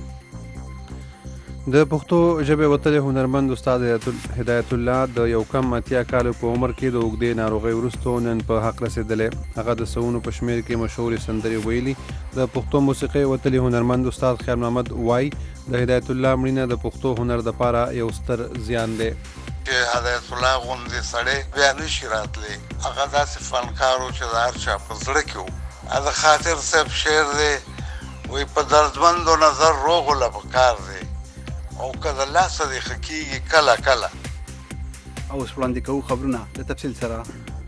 [SPEAKER 3] د پښتو ژبې وتلي هنرمند استاد هدایت الله د یو کم 80 کالو په عمر کې د اوږدې ناروغۍ وروسته نن په حق رسېدلی. هغه د سوونو په شمېر کې مشهورې سندرې ویلي. د پښتو موسیقۍ وتلي هنرمند استاد خیر محمد وایي د هدایت الله مړینه د پښتو هنر دپاره یو ستر زیان دی.
[SPEAKER 8] چې هدایت الله غوندې سړی بیا نشي راتلی. هغه داسې فنکار و چې د هر چا په زړه کې و. د خاطر صاحب شعر دی وایي په دردمندو نظر روغ له پکار دی او که د لاسه دې ښه کېږي کله کله.
[SPEAKER 2] اوس وړاندې کوو خبرونه د تفصیل سره.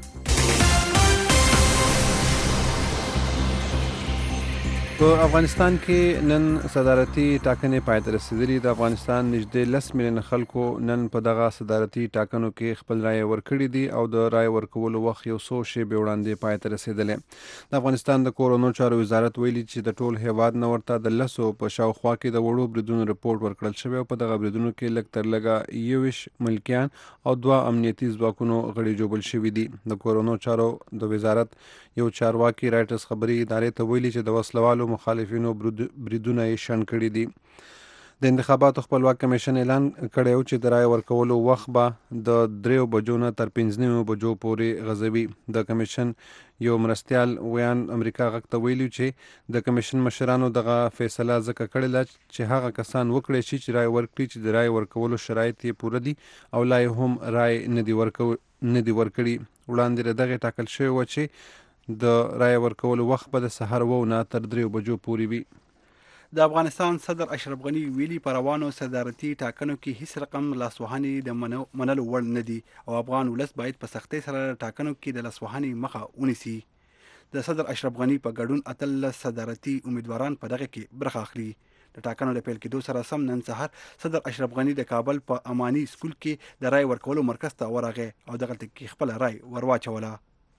[SPEAKER 2] په افغانستان کې نن صدارتي ټاکنې پای ته رسېدلي. د افغانستان نږدې 10 میلیونه خلکو نن په دغه صدارتي ټاکنو کې خپل رایې ورکړي دي او د رایې ورکولو وخت یو څو شېبې وړاندې پای ته رسېدلی. د افغانستان د کورونو چارو وزارت ویلي چې د ټول هیواد نه ورته د 10 په شاوخوا کې د وړو بریدونو رپورټ ورکړل شوی او په دغه بریدونو کې لږ تر لږه 21 ملکیان او 2 امنیتي ځواکونو غړي جوړل شوي دي. د کورونو چارو د وزارت یو چارواکي رایټرز خبري ادارې ته ویلي چې د وسلوالو مخالفینو بریدونه یې شنډ کړي دي. د انتخاباتو خپلواک کمیشن اعلان کړی و چې د رایې ورکولو وخت به د 3 بجو نه تر 15 بجو پورې غځوي. د کمیشن یو مرستیال ویان امریکا غږ ته ویلي چې د کمیشن مشرانو دغه فیصله ځکه کړې ده چې هغه کسان وکړي شي چې رایې ورکړي چې د رایې ورکولو شرایط یې پوره دي او لا یې هم رایې نه دي ورکړي. وړاندې له دغې ټاکل شوی و چې د رایې ورکولو وخت به د سهار 9 نه تر 3 بجو پورې وي. د افغانستان صدر اشرف غني ویلي په روانو صدارتي ټاکنو کې هیڅ رقم لاسوهنې د منلو وړ نه دي او افغان ولس باید په سختۍ سره ټاکنو کې د لاسوهنې مخه ونیسي. د صدر اشرف غني په ګډون 18 صدارتي امیدواران په دغه کې برخه اخلي. د ټاکنو د پیل کېدو سره سم نن سهار صدر اشرف غني د کابل په اماني سکول کې د رای ورکولو مرکز ته ورغی او دغلته کې خپل رای ورواچوله.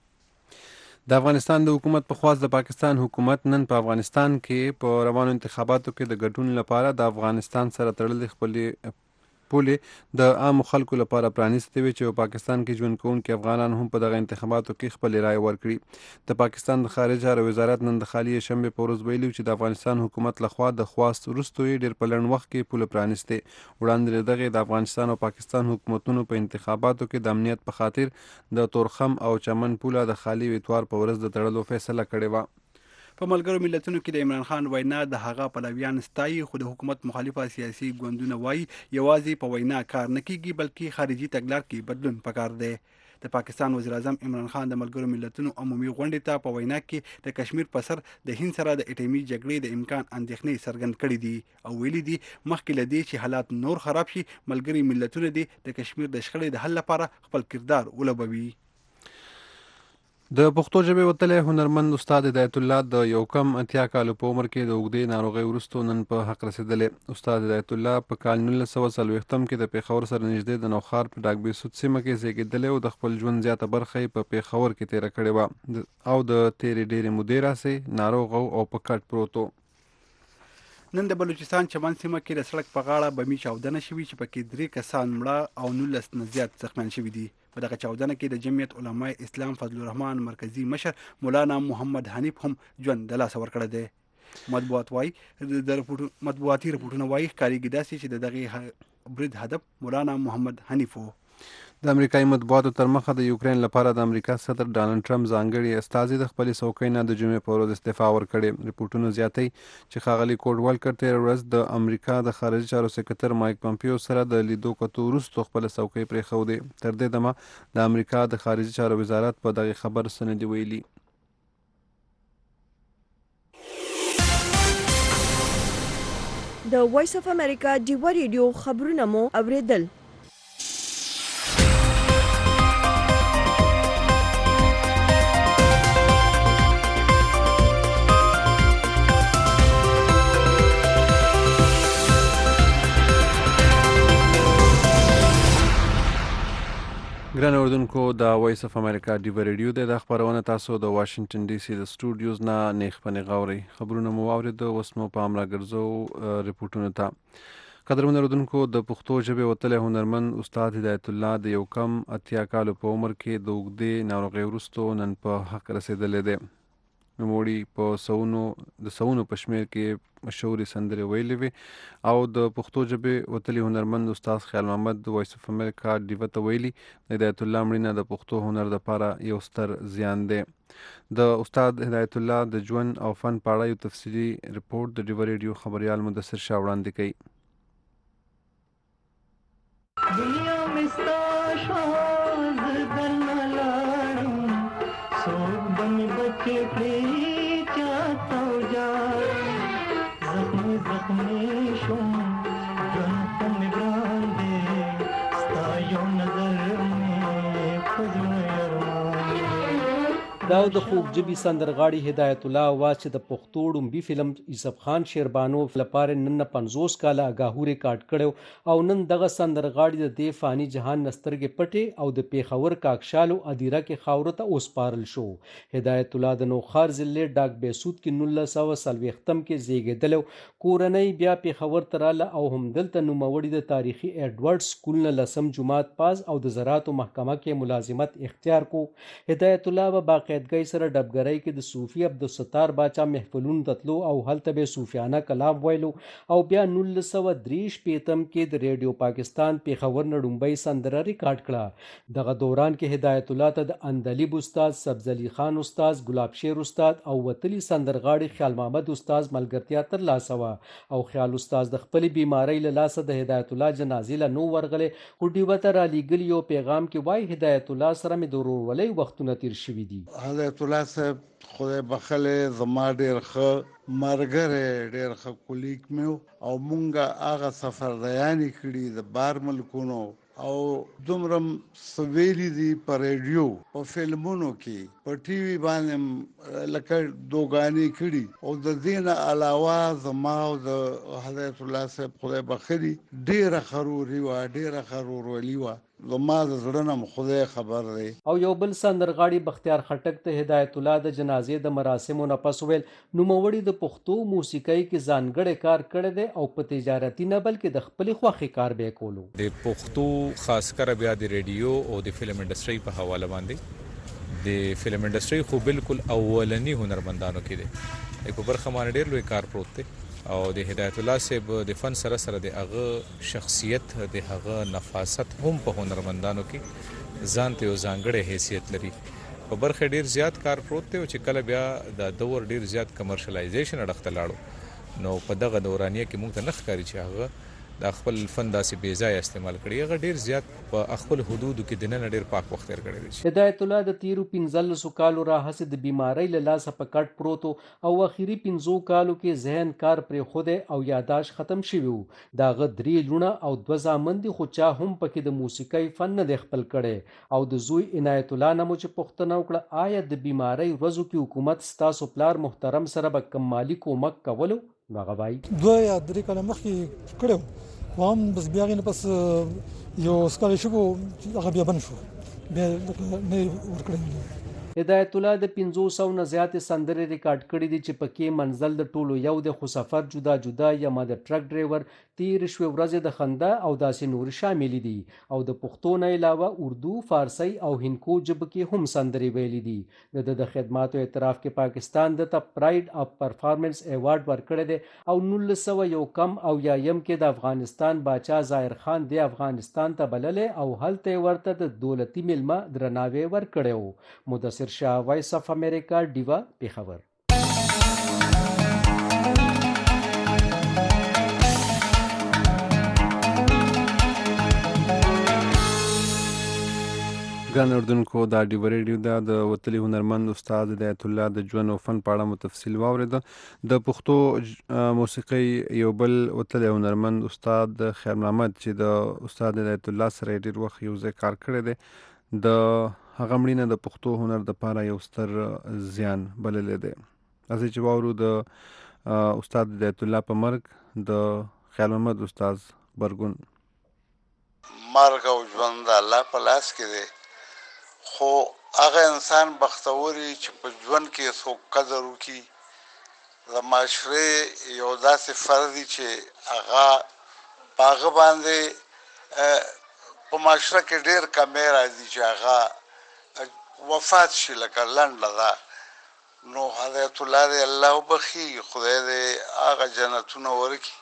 [SPEAKER 2] د افغانستان د حکومت په خواست د پاکستان حکومت نن په افغانستان کې په روانو انتخاباتو کې د ګډون لپاره د افغانستان سره تړلې خپلې پولې د عامو خلکو لپاره پرانیستې وي چې په پاکستان کې ژوند کوونکي افغانان هم په دغه انتخاباتو کې خپل رای ورکړي. د پاکستان د خارجه چارو وزارت نن د خالي شنبې په ورځ ویلي چې د افغانستان حکومت لخوا د خواست وروسته یې ډېر په لنډ وخت کې پوله پرانیستې. وړاندې له دغې د افغانستان او پاکستان حکومتونو په انتخاباتو کې د امنیت په خاطر د تورخم او چمن پوله د خالي اتوار په ورځ د تړلو فیصله کړې وه. په ملګرو ملتونو کې د عمران خان وینا د هغه پلویان ستایي، خو د حکومت مخالفه سیاسي ګوندونه وایي یوازې په وینا کار نه کیږي بلکې خارجي تګلار کې بدلون پکار دی. د پاکستان وزیر اعظم عمران خان د ملګرو ملتونو عمومي غونډې ته په وینا کې د کشمیر په سر د هند سره د اټومي جګړې د امکان اندېښنې څرګند کړي دي او ویلي دي مخکې له دې چې حالات نور خراب شي ملګري ملتونه دي د کشمیر د شخړې د حل لپاره خپل کردار ولوبوي. د پښتو ژبې وتلی هنرمند استاد هدایت الله د یو کم 80 کالو په عمر کې د اوږدې ناروغۍ وروسته نن په حق رسېدلی. استاد هدایت الله په کال 1940 کې د پېښور سره نږدې د نوښار په ډاک بېسود سیمه کې زیږېدلی او د خپل ژوند زیاته برخه یې په پېښور کې تېره کړې وه او د تېرې ډېرې مودې راسې ناروغ او په کټ پروت و. نن د بلوچستان چمن سیمه کې د سړک په غاړه بمي چاودنه شوې چې پکې 3 کسان مړه او 19 نه زیات زخمیان شوي دي. په دغه چاودنه کې د جمعیت علماء اسلام فضل الرحمن مرکزی مشر مولانا محمد حنیف هم ژوند د لاسه ورکړی دی. مطبوعاتي رپورټونه وایي ښکارېږي داسې چې د دغه برید هدف مولانا محمد حنیف و.
[SPEAKER 3] د امریکایي مطبوعاتو تر مخه د یوکرين لپاره د امریکا صدر ډانلډ ټرمپ ځانګړي استازي د خپل څوکۍ نه د جمعې په ورځ استعفا ورکړې. رپورټونه زیاتوي چې ښاغلي کوډ والکر تېره ورځ د امریکا د خارجي چارو سکرټر مایک پامپیو سره د لیدو کتو وروسته خپل څوکۍ پرېښودې. تر دې دمه د امریکا د خارجي چارو وزارت په دغه خبر څه نه دي ویلي.
[SPEAKER 1] د وایس اف امریکا ډیوا ریډیو خبرونه مو اوریدل.
[SPEAKER 3] ګران اوردونکو د وایس اف امریکا ډیوا ریډیو د خبرونه تاسو د واشنگټن ډي سي د سټوډیوز نه نیخ پنې غوري خبرونه مو واورېدو. اوس مو پام راګرځو رپورټونو ته. قدرمن اوردونکو د پښتو ژبې وتلی هنرمند استاد هدایت الله د یو کم 80 کالو په عمر کې د اوږدې ناروغۍ وروسته نن په حق رسېدلی دی. نوموړي په سوونو په شمېر کې مشهورې سندرې ویلې وې او د پښتو ژبې وتلي هنرمند استاد خیال محمد د وایس اف امریکا ډیوا ته ویلي د هدایت الله مړینه د پښتو هنر لپاره یو ستر زیان دی. د استاد هدایت الله د ژوند او فن په اړه یو تفصیلي رپورټ د ډیوا ریډیو خبریال مدثر شاه وړاندې کوي.
[SPEAKER 9] دنیا میں ساشاز درنا لاڑم سوگ بم بچے پری چاہتا جا زخمی زخمی شم جن تم براندے ستایو نظر میں خزن ارمان.
[SPEAKER 10] دا د خوږ ژبې سندرغاړي هدایت الله اواز چې د پښتو ډومبي فلم یوسف خان شیربانو لپاره نن 50 کاله اګاهو ریکارډ کړو او نن دغه سندرغاړي د دې فانی جهان نسترګې پټې او د پیښور کاکشالو ادیره کې خاورو ته اوسپارل شو. هدایت الله د نوخار ضلع ډاک بیسود کې 1940 کې زیږېدل. کورنۍ بیا پیښور ته راله او همدلته نوموړي د تاریخي ایډورډ سکول نه 10 جماعت پاس او د زراعتو محکمه کې ملازمت اختیار کو. هدایت الله به باقاعدګۍ سره ډبګرۍ کې د صوفي عبدالستار باچا محفلونو ته تلو او هلته به صوفیانه کلام ویلو او بیا 1963 کې د ریډیو پاکستان پیښور نه ډومبۍ سندره ریکارډ کړه. دغه دوران کې هدایت الله ته د اندلیب استاد، سبز علي خان استاد، ګلاب شیر استاد او وتلی سندرغاړي خیال محمد استاد ملګرتیا ترلاسه وه او خیال استاد د خپلې بیمارۍ له لاسه د هدایت الله جنازې له نو ورغلی خو ډیوه ته رالیږلي یو پیغام کې وایي هدایت الله سره مې د ورورولۍ وختونه تیر شوي دي.
[SPEAKER 8] هدایت الله صاحب خدای بخله زما ډېر ښه ملګری ډېر ښه کولیګ مې او مونږه هغه سفردیانې کړي د بار ملکونو او دومره سویلی دي په ریډیو په فلمونو کې په ټي وي باندې لکه دوګانې کړي او د دې نه علاوه زما او د هدایت الله صاحب خدای بخلي ډېره خروري وه ډېره خرورولي وه زما د زړه نه خدای خبر دی.
[SPEAKER 10] او یو بل سندرغاړي بختیار خټک ته هدایت الله د جنازې د مراسمو نه پس ویل نوموړي د پښتو موسیقۍ کې ځانګړی کار کړی دی او په تجارتي نه بلکې د خپلې خوښې کار به کولو.
[SPEAKER 11] د پښتو خاص کر بیا د ریډیو او د فلم انډستری په حواله باندې د فلم انډستری خو بالکل اولنی هنرمندانو کې دی په برخه باندې ډېر لوی کار پروت دی او د هدایت الله صاحب د فن سره سره د هغه شخصیت د هغه نفاست هم په هنرمندانو کې ځان ته یو ځانګړی حیثیت لري. په برخه ډیر زیات کار پروت دی او چې کله بیا د دور ډیر زیات کمرشلایزیشن اړخ ته لاړو نو په دغه دورانیه کې موږ ته نه ښکاري چې هغه د خپل فن داسې بې ځایه استعمال کړي. هغه ډیر زیات په خپل حدودو کې دننه ډیر پاک وخت تیر کړی دی.
[SPEAKER 10] هدایت الله د تیرو 15 کالو راهیسې د بیمارۍ له لاسه په کټ پروت او اخیری 15 کالو کې ذهن کار پرېښودی او یاداشت ختم شوی و. د هغه 3 لوڼه او 2 زامن دي خو چا هم پکې د موسیقۍ فن نه دی خپل کړی او د زوی عنایت الله نه مو چې پوښتنه وکړه آیا د بیمارۍ ورځو کې حکومت ستاسو پلار محترم سره به کوم مالي کومک کولو؟ نو هغه وایي
[SPEAKER 12] 2 یا 3 کاله مخکې کړی وام بس بیا غینه پس یو سکالرشپ هغه بیا بند شو بیا نه ورکړم.
[SPEAKER 10] هدایت الله د 500 نه زیاتې سندرې ریکارډ کړي دي چې پکې منزل د ټولو یو د خو سفر جدا جدا یا ما د ټرک ډرایور تیر شوې ورځې د خندا او داسې نور شامل دي او د پښتو نه علاوه اردو فارسی او هندکو ژبه کې هم سندرې ویلي دي د خدماتو اعتراف کې پاکستان د پراید اف پرفارمنس ایوارډ ورکړی دی او 1901 کم او یایم کې د افغانستان باچا ظاهر خان د افغانستان ته بللی او هلته ورته د دولتي میلمه درناوی ورکړی و. مدثر شاه، وایس اف امریکا، ډیوا، پیښور.
[SPEAKER 3] ګران اردوونکو، دا ډیوا ریډیو ده. د وتلي هنرمند استاد هدایت الله د ژوند او فن په اړه مو تفصیل واورېده. د پښتو موسیقۍ یو بل وتلی هنرمند استاد خیر محمد چې د استاد هدایت الله سره ډېر وخت یو ځای کار کړی دی، د هغه مړینه د پښتو هنر دپاره یو ستر زیان بللی دی. راځئ چې واورو د استاد هدایت الله په مرګ د خیر محمد استاد غبرګون.
[SPEAKER 8] مرګ او ژوند د الله په لاس کې دی، خو هغه انسان بختوري چې په ژوند کې څوک قدر وکړي. د معاشرې یو داسې فرد دی چې هغه په هغه باندې په معاشره کې ډېر کمی راځي چې هغه وفات شي، لکه لنډه ده. نو هدایت الله دی الله وبخي، خدای دې هغه جنتونه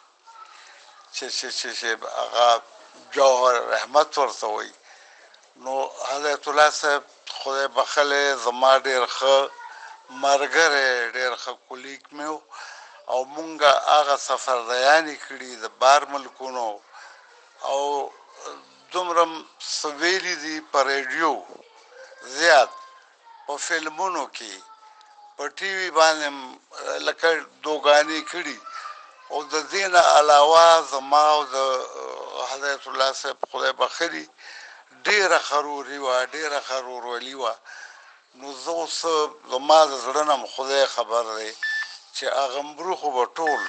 [SPEAKER 8] ورکړي چې هغه جوهر رحمت ورته وایي. نو هدایت الله صاحب خدای بخلی زما ډېر ښه ملګری، ډېر ښه کولیګ مې و او مونږ هغه سفردیانې کړي د بار ملکونو او دومره څه ویلي دي په ریډیو زیات، په فلمونو کې، په ټي وي باندې لکه دوګانې کړي. او د دې نه علاوه زما او د هدایت الله صاحب خدای بخلي ډېره خروري وه، ډېره خرورولي وه. نو زه اوس زما د زړه نه خدای خبر دی چې هغه مړو خو به ټول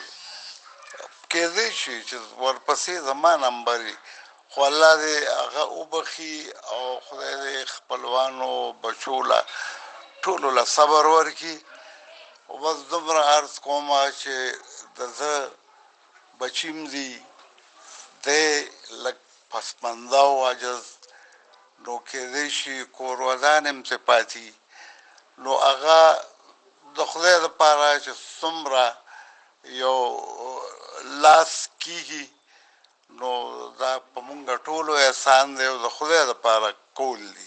[SPEAKER 8] کېدی شي چې ورپسې زما نمبر وي، خو الله دې هغه وبخي او خدای دې خپلوانو بچو له ټولو له صبر ورکړي. او بس دومره عرض کومه چې د زه بچیم دي دی لږ پسمانده او عجز، نو کېدی شي کور ودان هم ترې پاتې. نو هغه د خدای دپاره چې څومره یو لاس کېږي، نو دا په مونږ ټولو احسان دی او د خدای دپاره کول دي.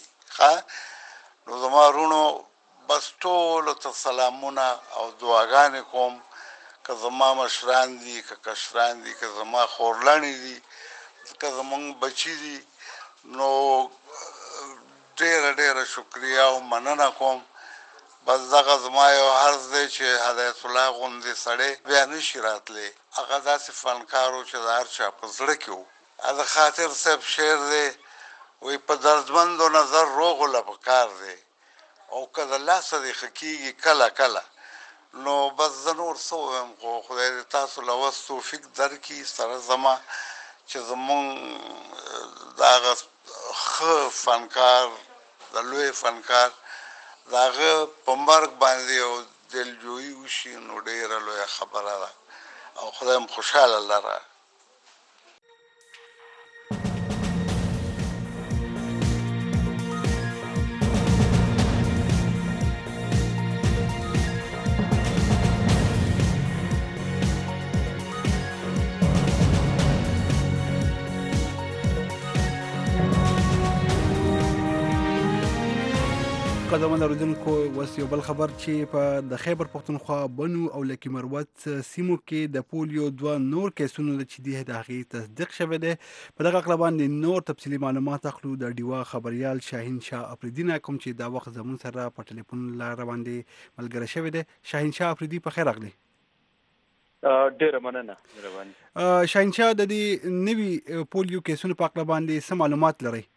[SPEAKER 8] نو زما وروڼو بس ټولو ته سلامونه او دعاګانې کوم، که زما مشران دي، که کشران دي، که زما خورلڼې دي، که زمونږ بچي دي. نو ډېره ډېره شکریه او مننه کوم. بس دغه زما یو عرض دی چې هدایت الله غوندې سړی بیا نشي راتلی. هغه داسې فنکار و چې د هر چا په زړه کې و. د خاطر صاحب شعر دی، وایي په دردمندو نظر روغو له پکار دی او که د لاسه دې ښه کېږي کله کله. نو بس زه نور څه ووایم، خو خدای دې تاسو له وس توفیق درکړي سره زما چې زمونږ د هغه ښه فنکار، د لوی فنکار، د هغه په مرګ باندې یو دلجویي وشي، نو ډېره لویه خبره ده او خدای م خوشحاله لره.
[SPEAKER 2] قدرمن اورېدونکو، اوس یو بل خبر چې په د خیبر پښتونخوا بنو او لکي مروت سیمو کې د پولیو 2 نور کیسونه چې دي د هغې تصدیق شوی دی. په دغه اړه باندې نور تفصیلي معلومات اخلو د ډیوا خبریال شاهین شاه افریدي نه، کوم چې دا وخت زموږ سره په ټلیفون لاره باندې ملګری شوی دی. شاهین شاه افریدي، په خیر راغلی.
[SPEAKER 14] ډېره مننه مهرباني.
[SPEAKER 2] شاهین شاه، د دې نوي پولیو کیسونو په اړه باندې څه معلومات لرئ؟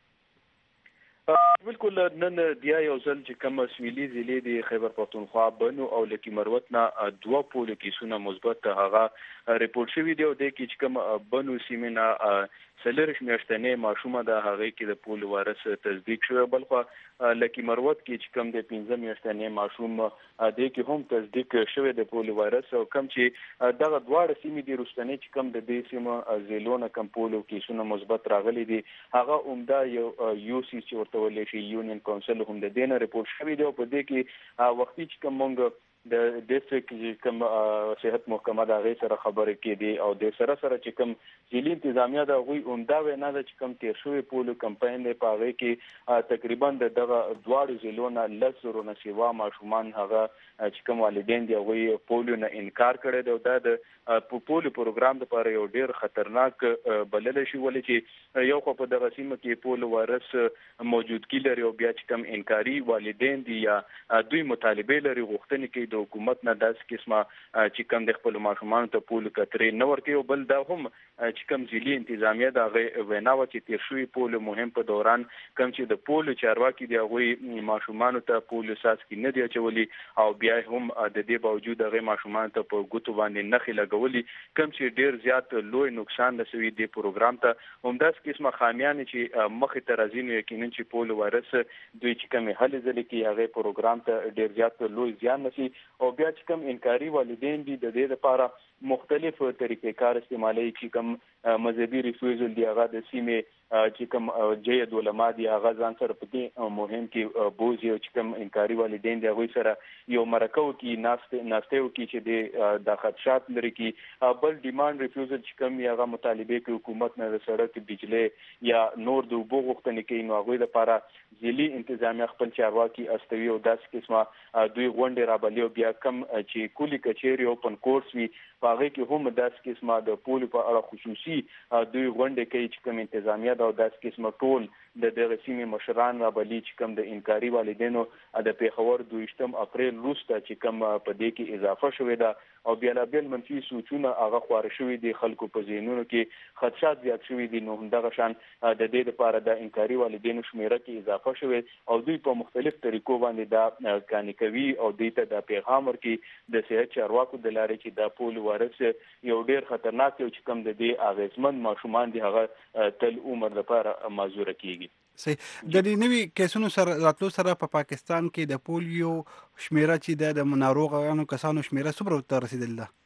[SPEAKER 14] بالکل نن بیا یو ځل چې کوم سویلي ضلع د خیبر پښتونخوا بنو او لکي مروت نه 2 پولیو کیسونه مثبت هغه ریپورت شوي دي او د کې چې کوم بنو سیمه نه 40 میاشتنې ماشومه د هغې کې د پولیو وایرس تصدیق شوی. بلخوا لکي مروت کې چې کوم د 15 میاشتنې ماشوم د کې هم تصدیق شوی د پولیو وایرس او کم چې دغه دواړه سیمې د روستنې چې کوم د دې سیمه زیلونه کم پولیو کیسونه مثبت راغلي دي هغه عمده یو سی چې ورته ویل شي یونین کونسل هم د دې نه ریپورت شوی دی او په دې کې وختي چې کوم مونږ د ډیسټریکټ کوم صحت محکمه د هغې سره خبرې کېدي او د سره چې کوم ځلي انتظامیه د هغوی عمده وینا ده چې کوم تیر شوی پولیو کمپاین دی په هغې کې تقریبا د دغه دواړو ضلعو نه 10,000 نه سوا ماشومان هغه چې کوم والدین دي هغوی پولیو نه انکار کړی دی او دا د پولیو پروګرام لپاره یو ډیر خطرناک بللی شي ولې چې یو خو په دغه سیمه کې پولیو وایرس موجودګي لري او بیا چې کوم انکاري والدین دي یا دوی مطالبه لري غوښتنې کوي د حکومت نه داسې قسمه چې کوم د خپل ماشومانو ته پولیو کترې نه ورکوي او بل دا هم چې کوم ځلي انتظامیه د هغې وینا وه چې تیر شوي پولیو مهم په دوران کوم چې د پولیو چارواکي دي هغوی ماشومانو ته پولیو څاڅکي نه دي اچولي او بیا هم د دې باوجود هغې ماشومانو ته په ګوتو باندې نښې لګولي کوم چې ډیر زیات لوی نقصان رسوي دې پروګرام ته همداسې قسمه خامیانې چې مخې ته راځي نو یقینا چې پولیو وایرس دوی چې کومې هلې ځلې کوي هغې پروګرام ته ډیر زیات لوی زیان رسي او بیا چې کوم انکاري والدین دي د دې لپاره مختلف طریقې کار استعمالوي چې کوم مذهبي ریفیوزل دی هغه د سیمې چې کوم جید علما دي هغه ځان سره په دې مهم کې بوزي او چې کوم انکاري والدین دي هغوی سره یو مرکه وکړي ناستې وکړي چې د خدشات لري کې بل ډیمانډ ریفیوزل چې کوم هغه مطالبه کوي حکومت نه د سړک بجلی یا نور د اوبو غوښتنې کوي نو هغوی لپاره ځلي انتظامیه خپل چارواکي استوي او داسې قسمه دوی غونډې رابلي او بیا کم چې کلي کچېرې اوپن کورس وي په هغې کې هم داسې قسمه د پولیو په اړه خصوصي دوی غونډې کوي چې کوم انتظامیه ده او داسې قسمه ټول د دغه سیمې مشران رابلي چې کوم د انکاري والدینو د پېښور 22 اپریل وروسته چې کوم په دې کې اضافه شوې ده او بېلابېل منفي سوچونه هغه خواره شوي دي خلکو په ذهنونو کې خدشات زیات شوي دي نو همدغه شان د دې لپاره د انکاري والدینو شمېره کې اضافه شوې او دوی په مختلف طریقو باندې دا قانع کوي او دوی ته دا پیغام ورکوي د صحت چارواکو د لارې چې دا پولیو وایرس یو ډېر خطرناک یو چې کوم د دې اغېزمن ماشومان دي هغه تل عمر لپاره معذوره کیږي.
[SPEAKER 2] د دې نوي کیسونو سره راتلو سره په پاکستان کې د پولیو شمیره چې د ناروغانو کسانو شمیره څومره ته رسیدل ده؟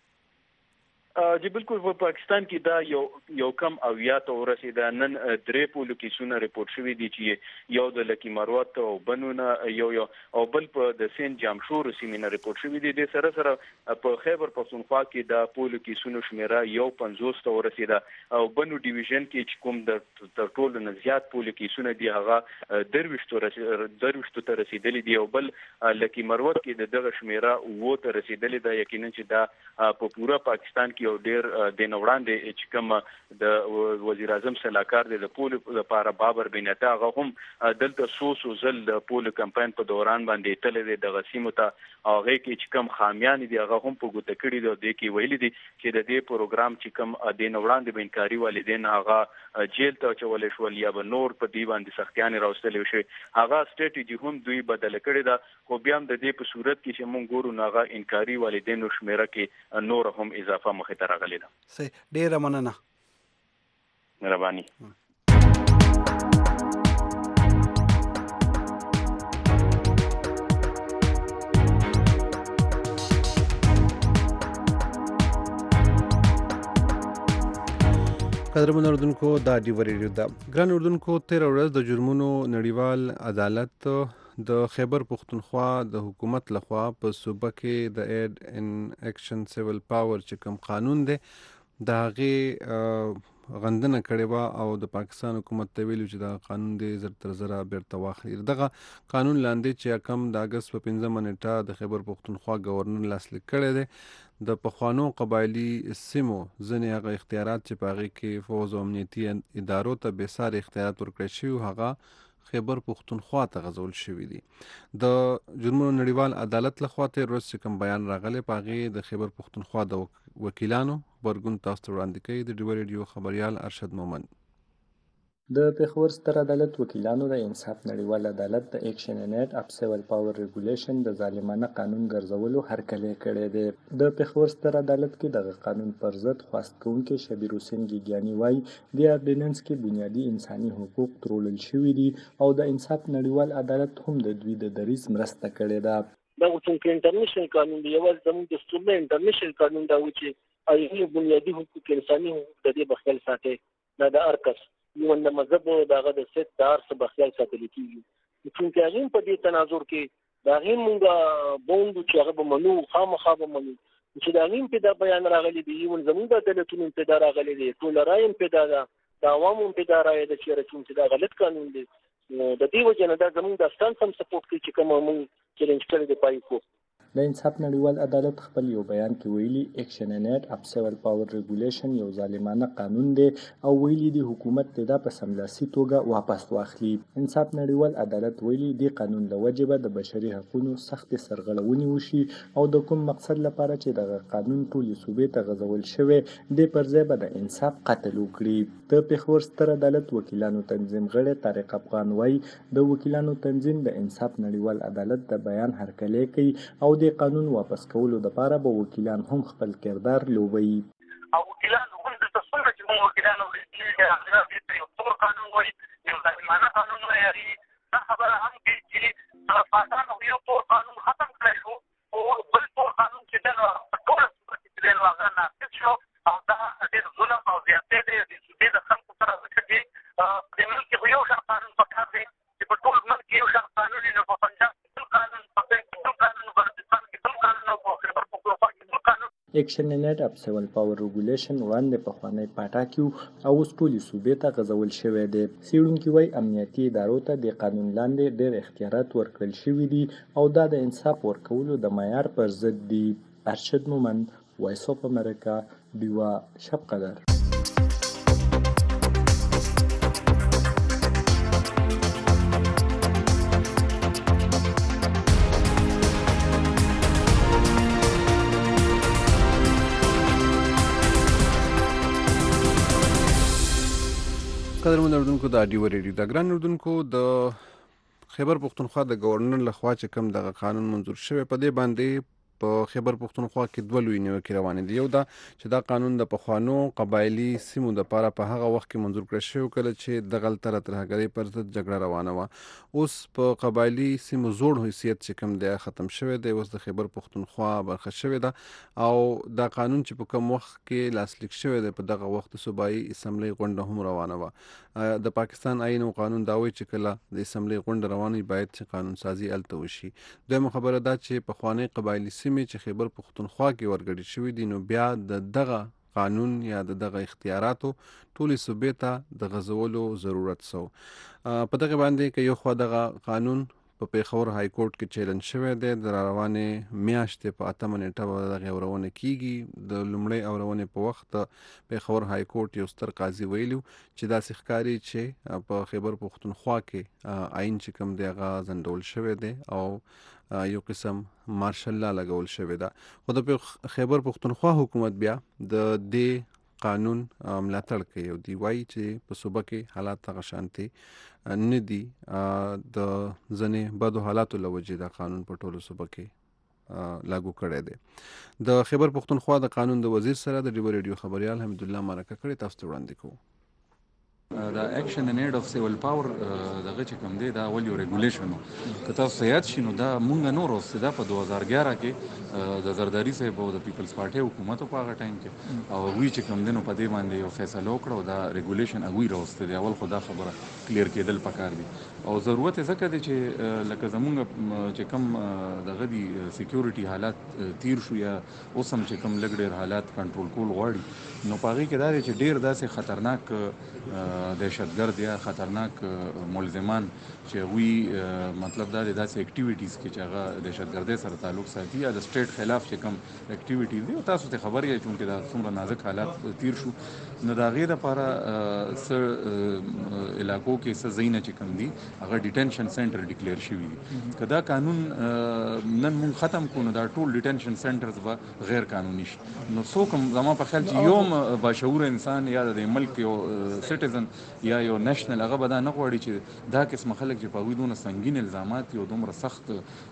[SPEAKER 14] جی بالکل په پاکستان کې دا یو کم اویا ته ورسېده. نن 3 پولیو کیسونه ریپورت شوي دي چې یو د لکي مروت او بنونه یو او بل په د سین جامشور سیمې نه ریپورت شوي دي. د سره په خیبر پښتونخوا کې د پولیو کیسونو شمیره یو 50 ته ورسېده او بنو ډیویژن کې چې کوم د تر ټولو نه زیات پولیو کیسونه دي هغه 23 ته رسېدلي دي او بل لکي مروت کې دغه شمیره 9 ته رسېدلې ده. یقینا چې دا په پوره پاکستان کې یو ډیر د وړاندې چې کوم د وزیر اعظم سلاکار د پولیو لپاره بابر بن عطا هغه هم دلته سو ځل د پولیو کمپاین په دوران باندې تللی د غسیمو ته هغه کې چې کوم خامیان دي هغه هم په ګوته کړي دي د کې ویلي دي چې د دې پروګرام چې کوم د وړاندې به انکاري والدین هغه جیل ته چول شول یا به نور په دی باندې سختیانې راوستلې شي هغه سټریټیجی هم دوی بدل کړي ده خو بیا هم د دې په صورت کې چې مونږ ګورو هغه انکاري والدینو شمیره کې نور هم اضافه مخې ته راغلی ده.
[SPEAKER 2] ډیره مننه.
[SPEAKER 14] مهرباني.
[SPEAKER 3] قدرمن اردوونکو دا ډیو ریډیو ده. ګران اردوونکو 13 ورځ د جرمونو نړیوال عدالت د خیبر پښتونخوا د حکومت لخوا په صوبه کې د ایډ ان اکشن سیول پاور چې کوم قانون دی د هغې غندنه کړې وه او د پاکستان حکومت ته ویلي چې دا قانون دی زر تر زره بیرته واخلي. دغه قانون لاندې چې کم د اګست په 15 نیټه د خیبر پښتونخوا گورنر لاسلیک کړی دی د پخوانو قبایلي سیمو ځینې هغه اختیارات چې په هغې کې فوز او امنیتي ادارو ته بېساري اختیارات ورکړی شوي هغه خیبر پښتونخوا ته غځول شوي دي. د جرمونو نړیوال عدالت لخوا تېر ورځ چې کوم بیان راغلی په هغې د خیبر پښتونخوا د وکیلانو غبرګون تاسو ته وړاندې کوي د ډیو ریډیو خبریال ارشد مومن.
[SPEAKER 15] د پېښور ستر عدالت وکیلانو د انصاف نړیوال عدالت د اکشن ان ایټ اپ سیول پاور ریګولیشن د ظالمانه قانون ګرځولو هرکلی کړی دی. د پېښور ستر عدالت کې دغه قانون پر ضد خواست کوونکی شبیر حسین ګیګیاني وایي د اردیننس کې بنیادي انساني حقوق ترولل شوي دي او د انصاف نړیوال عدالت هم د دوی د دریځ مرسته کړې ده.
[SPEAKER 16] دا څنګه انټرنیشنل قانون دی، یوازې زموږ د ستوري انټرنیشنل قانون دا و چې ایي بنیادي حقوق انساني حقوق د دې بخیل ساتي. دا د ارکس یو د مذهب دغه د ست دار څخه بخیل ساتل کیږي. چې هغه په دې تناظر کې دا هغه مونږه بوند چې هغه به منو خامخا به منو چې دا هغه په دا بیان راغلي دی یو زموږ د عدالتونو په دا راغلي دی ټول رایم په دا د عوامو په دا راي د چې دا غلط قانون دی. د دې وجه نه دا زموږ د ستان سم سپورټ کوي چې کوم مونږ چیلنج کړی دی پای کو.
[SPEAKER 15] د انصاف نړیوال عدالت خپل یو بیان کې ویلي اکشن ان ایټ اپ سیول پاور ریګولیشن یو ظالمانه قانون دی او ویلي دی حکومت دا په سملاسي توګه واپس واخلي. انصاف نړیوال عدالت ویلي دی قانون له وجه به د بشري حقوقو سخت سرغړونې وشي او د کوم مقصد لپاره چې دغه قانون ټولې صوبې ته غځول شوی دی پر ځای به د انصاف قتل وکړي. د پېښور ستر عدالت وکیلانو تنظیم غړی طارق افغان وایي د وکیلانو تنظیم د انصاف نړیوال عدالت د بیان هرکلی کوي او د قانون واپس کولو لپاره به وکیلان هم خپل کردار لوبوي.
[SPEAKER 16] او وکیلان هم د څنګه چې موږ وکیلانو چې یو څور قانون وایي یو ځانګړی قانون وایي دا خبره هم چې پاکستان یو څور قانون ختم کړی شو او بل څور قانون چې دا ټول چې دا هغه نافذ شو او دا د ظلم او زیاتې د خلکو سره چې د ملک یو شان قانون پکار دی چې په ټول ملک یو شان قانون نه په پنجاب
[SPEAKER 15] اکشن ان ایټ اپ سیول پاور ریګولیشن وړاندې پخوانی پاټاکیو او اوس ټولې صوبې ته غځول شوی دی. څېړونکي وایي امنیتي ادارو ته د قانون لاندې ډېر اختیارات ورکړل شوي دي او دا د انصاف ورکولو د معیار پر ضد دي. ارشد مومند، وایس اف امریکا، ډیوا شب قدر.
[SPEAKER 3] قدرمن اردوونکو د اډیو ریډیو د ګران اردوونکو د خیبر پښتونخوا د گورنر لخوا چې کوم دغه قانون منظور شوی په دې باندې په خیبر پښتونخوا کې دوه لوی نیوکې روانې دي. یو دا چې دا قانون د پخوانو قبایلي سیمو دپاره په هغه وخت کې منظور کړی شوی کله چې دغلته ترهګرۍ پر ضد جګړه روانه وه. اوس په قبایلي سیمو زوړ حیثیت چې کوم دی ختم شوی دی، اوس د خیبر پښتونخوا برخه شوې ده او دا قانون چې په کوم وخت کې لاسلیک شوی دی په دغه وخت د صوبایي اسمبلۍ غونډه هم روانه وه. د پاکستان آئین او قانون دا وایي چې کله د اسمبلۍ غونډه روانه باید چې قانون سازي هلته وشي. دویمه خبره دا چې پخوانۍ قبایلي سیمې چې خیبر پښتونخوا کې ورګډې شوي دي نو بیا د دغه قانون یا د دغه اختیاراتو ټولې صوبې ته د غځولو ضرورت سو. په دغه باندې که یو خوا دغه قانون په پېښور های کورټ کې چیلنج شوی دی، د روانې میاشتې په 8 نیټه به دغه اورونه کیږي. د لومړۍ اورونې په وخت پېښور های کورټ یو ستر قاضي ویلو چې داسې ښکاري چې په خیبر پښتونخوا کې آئین چې کوم دی هغه ځنډول شوی دی او یو قسم مارشل لا لګول شوی ده. خو د خیبر پښتونخوا حکومت بیا د دې قانون ملاتړ کوي او دی وایي چې په صوبه کې حالات هغه شانتي نه دي. د ځینې بدو حالاتو له وجې دا قانون په ټولو صوبه کې لاګو کړی دی. د خیبر پښتونخوا د قانون د وزیر سره د ډیو ریډیو خبریال حمیدالله مرکه کړې، تاسو ته وړاندې کوو.
[SPEAKER 17] دا اکشن ان ایډ اف سیول پاور دغه چې کوم دی دا اول یو ریګولیشن و. که تاسو یاد شي نو دا مونږ نور اوس دا په 2011 کې د زرداری صاحب او د پیپلز پارټي حکومت په هغه ټایم کې او وی چې کوم دی نو په دې باندې یو فیصله وکړو دا ریګولیشن هغوی راوسته دی. اول خو دا خبره کلیر کېدل پکار دي او ضرورت یې ځکه دی چې لکه زمونږ چې کوم دغه دي سیکیورټي حالات تیر شو یا اوس هم چې کوم لږ ډېر حالات کنټرول کول غواړي نو په هغې کې دا دی چې ډېر داسې خطرناک دهشتګرد یا خطرناک ملزمان چې هغوی مطلب دا دی داسې اکټیویټیز کې چې هغه دهشتګردۍ سره تعلق ساتي یا د سټیټ خلاف چې کوم اکټیویټیز دي او تاسو ته خبر یې چونکې دا څومره نازک حالات تیر شو نو د هغې دپاره څه علاقو کې څه ځایونه چې کوم دي هغه ډیټینشن سنټر ډیکلیر شوي دي. که دا قانون نن مونږ ختم کړو نو دا ټول ډیټینشن سنټرز به غیر قانوني شي. نو څوک هم زما په خیال چې یو باشعوره انسان یا د ملک یو سټیزن یا یو نېشنل هغه به دا نه غواړي چې دا قسم خلک چې په هغوی دونه سنګین الزامات او دومره سخت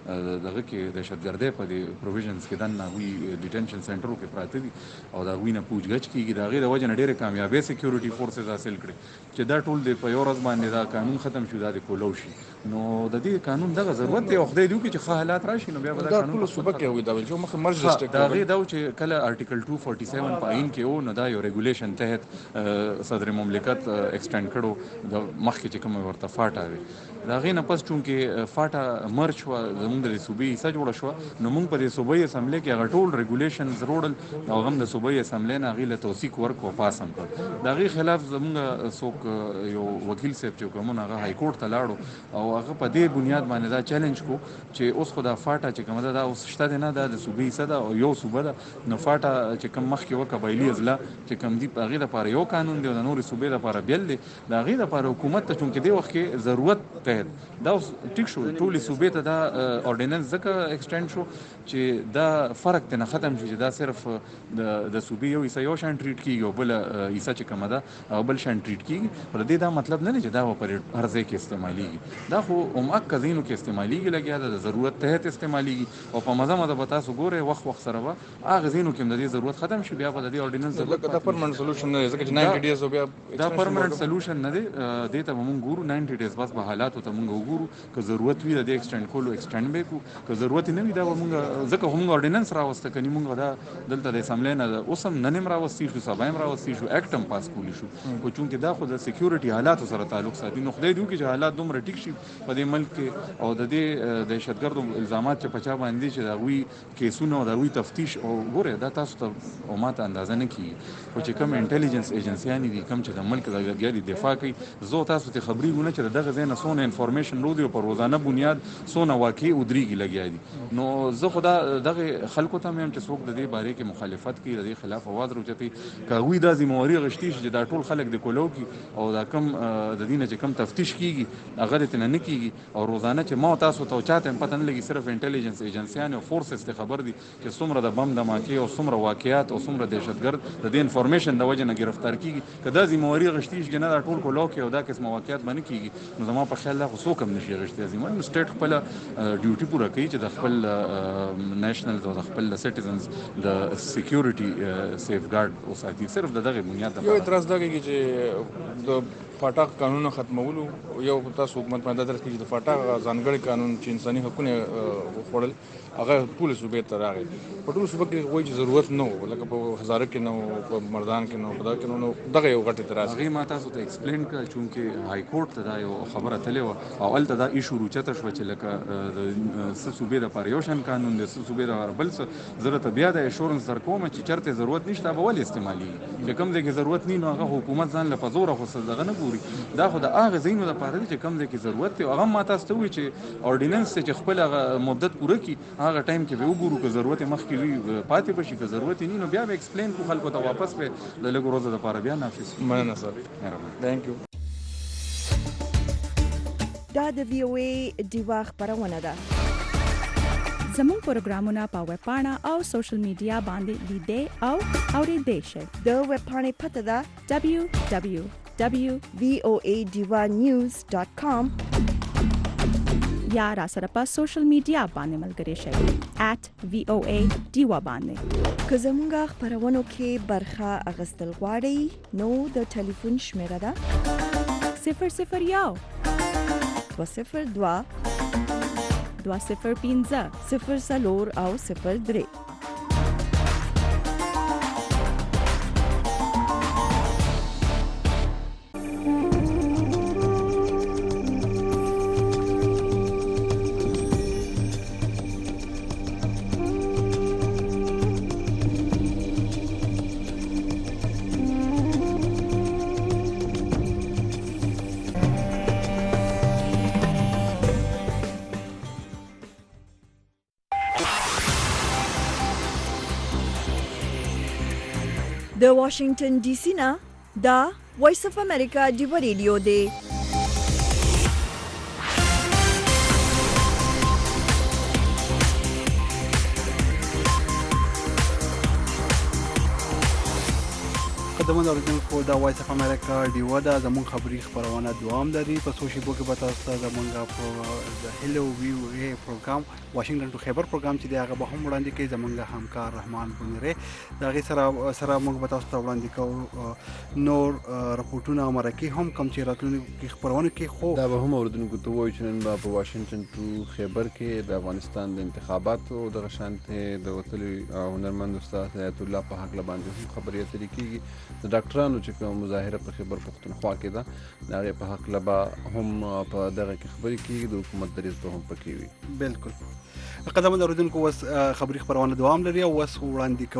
[SPEAKER 17] دغه کې دهشتګردۍ په دې پروویژنز کې دننه هغوی ډیټنشن سنټرو کې پراته دي او د هغوی نه پوچھګچ کېږي. د هغې د وجې نه ډېرې کامیابۍ سیکیورټي فورسز حاصل کړي چې دا ټول د په یو ورځ باندې دا قانون ختم شو، دا د کولو شي. نو د دې قانون دغه ضرورت دی او خدای دې وکړي چې ښه حالات راشي نو بیا به دا قانون
[SPEAKER 13] ټول صوبه کې هغوی دا ویل چې مخکې مرج ډسټرکټ
[SPEAKER 17] د هغې دا و چې کله آرټیکل 247 په آئین کې و نو دا یو ریګولیشن تحت صدر مملکت ایکسټینډ کړو د مخکې چې کومه ورته فاټا وي. د هغې نه پس چونکې فاټا مرج شوه زموږ د صوبې حصه جوړه شوه نو موږ په دې صوبایي اسمبلۍ کې هغه ټول ریګولیشنز روړل او هغه هم د صوبایي اسمبلۍ نه هغې له توثیق ورکړو او پاس هم کړ. د هغې خلاف زموږ څوک یو وکیل صاحب چې کومون هغه های کورټ ته لاړو او هغه په دې بنیاد باندې دا چیلنج کو چې اوس خو دا فاټا چې کومه ده دا اوس شته دی نه، دا د صوبې حصه ده او یو صوبه ده. نو فاټا چې کوم مخکې وه قبایلي اضلاع چې کوم دي هغې دپاره یو قانون دی او د نورې صوبې دپاره بېل دی. د هغې دپاره حکومت ته چونکې دې وخت کې ضرورت تحت دا اوس ټیک شو ټولې صوبې ته دا اورډیننس ځکه ایکسټینډ شو چې دا فرق ته نه ختم شي چې دا صرف د صوبې یو حصه یو شان ټریټ کېږي او بله حصه چې کومه ده او بل شان ټریټ کېږي. پر دې دا مطلب نه دی چې دا به پر هر ځای کې استعمالېږي، دا خو عمق ځایونو کې استعمالېږي لګیا ده، د ضرورت تحت استعمالېږي او په مزه مزه به تاسو ګورئ وخت سره به هغه ځایونو کې هم د دې ضرورت ختم شي، بیا به د دې اورډیننس
[SPEAKER 13] دا پرمننټ سولوشن نه دی ځکه چې 90 ډیز بیا
[SPEAKER 17] دا پرمننټ سولوشن نه دی. دې ته به مونږ ګورو 90 ډیز بس به حالاتو ته مونږ وګورو، که ضرورت وي د دې ایکسټینډ کولو ایکسټینډ به کړو، که ضرورت نه وي دا به مونږ ځکه خو مونږ اورډیننس راوسته کني مونږ دا دلته د اسمبلۍ نه اوس هم نن هم راوستي شو، سبا هم راوستي شو، ایکټ هم پاس کولی شو. خو چونکې دا خو د سیکیورټي حالاتو سره تعلق ساتي نو خدای دې وکړي چې حالات دومره ټیک شي په دې ملک کې او د دې دهشتګردو الزامات چې په چا باندې چې د هغوی کیسونه او د هغوی تفتیش او ګورئ دا تاسو ته او ما ته اندازه نه کېږي. خو چې کوم انټیلیجنس ایجنسیانې دي کوم چې د ملک د لګیا دي دفاع کوي، زه تاسو ته خبرېږو نه چې د دغه ځای نه څونه انفارمیشن رودي او په روزانه بنیاد څونه واقعي ودرېږي لګیا دي. نو زه خو دغه خلکو ته هم چې څوک د دې بارې کې مخالفت کوي د دې خلاف اواز راوچتوي که هغوی دا ذمهواري اخیستې شي چې دا ټول خلک د کولو کړي او دا کم د دې نه چې کم تفتیش کېږي هغه د تېنه نه کېږي او روزانه چې ما تاسو ته چاته هم پته نه لګي صرف انټیلیجنس ایجنسیانې او فورسز ته خبر دي چې څومره د بم دماکې او څومره واقعیات او څومره دهشتګرد د دې انفارمیشن د وجې نه ګرفتار کېږي. که دا ذمهواري اخیستې شي چې نه دا ټول کولو کوي او دا قسمه واقعیات به نه کېږي نو زما په خیال دا خو څوک هم نه شي اخیستی. ذمه سټیټ خپله ډیوټي پوره کوي چې د خپل نیشنلز او د خپل سټیزنز د سیکیورټي سیف ګارډ وساتي. صرف د دغه بنیاد
[SPEAKER 13] یو اعتراض دا کوي چې د فاټا قانون ختمولو یو تاسو حکومت باندې درس کې د فاټا ځانګړي قانون چې انساني حقوقونه خوړل هغه ټول صوبې ته راغی. په ټول صوبه کې وایي چې ضرورت نه و لکه په هزاره کې نه و په مردان کې نه و په دغه کې نه و دغه یو غټ اعتراض
[SPEAKER 17] هغې ما تاسو ته ایکسپلین کړه چونکې های کورټ ته دا یو خبره تللې وه او هلته دا ایشو روچته شوه چې لکه څه صوبې دپاره یو شان قانون دی څه صوبې دپاره بل څه. زه درته بیا د ایشورنس درکوم چې چېرته ضرورت نشته به ولې استعمالېږي چې کوم ځای کې ضرورت نه وي نو هغه حکومت ځان له په زوره خو دغه نه ګوري. دا خو د هغه ځایونو دپاره دی چې کوم ځای کې ضرورت دی او هغه ما تاسو ته ووایي چې اورډیننس دی چې خپل هغه مدت پوره کړي هغه ټایم کې به وګورو که ضرورت یې مخکې وي پاتې به شي که ضرورت یې نه نو بیا به ایکسپلین کړو خلکو ته واپس به د لږو ورځو دپاره بیا نافظ کړو.
[SPEAKER 13] مننه سر تھینک یو.
[SPEAKER 1] دا د VOA ډیوا خبرونه ده.
[SPEAKER 18] زموږ پروګرامونه په ویب پاڼه او سوشل میډیا باندې لیدئ او اورېدئ شئ.
[SPEAKER 1] د ویب پاڼې پته ده www.voadivanews.com
[SPEAKER 18] یا را سره په سوشل میډیا باندې ملګري شئ @VOA ډیوا باندې.
[SPEAKER 1] که زموږ خبرونو کې برخه اخیستل غواړئ نو د ټلیفون شمیره ده
[SPEAKER 18] 001
[SPEAKER 1] 202
[SPEAKER 18] 205
[SPEAKER 1] 04 او 03. د واشنگټن ډي سي نه دا وایس اف امریکا ډیوا ریډیو دی.
[SPEAKER 2] قدمونه اوریدونکو دا وایس اف امریکا ډیو دا زموږ خبري خبرونه دوام لري په سوشل میډیا کې به تاسو ته زموږ د هلو ویو ای پروګرام واشنگټن ټو خیبر پروګرام چې دی هغه به هم وړاندې کوي زموږ همکار رحمان بنيره دا غي سره موږ به تاسو ته وړاندې کوو نور رپورټونه او مرکه هم کم چې راتلونکي خبرونه کې خو
[SPEAKER 3] دا به هم اوریدونکو ته وایي چې نن په واشنگټن ټو خیبر کې د افغانستان د انتخاباتو د غشانته د وتلي هنرمند استاد حیات الله په حق باندې هم خبرې اترې کیږي د ډاکټرانو چې کوم مظاهره په خیبر پختونخوا کې ده هغه په حق لبا هم په دغه کې خبرې کیږي د حکومت دریځ به هم پکې وي
[SPEAKER 2] بالکل قدمونه اوریدونکو وس خبري خبرونه دوام لري او وس وړاندې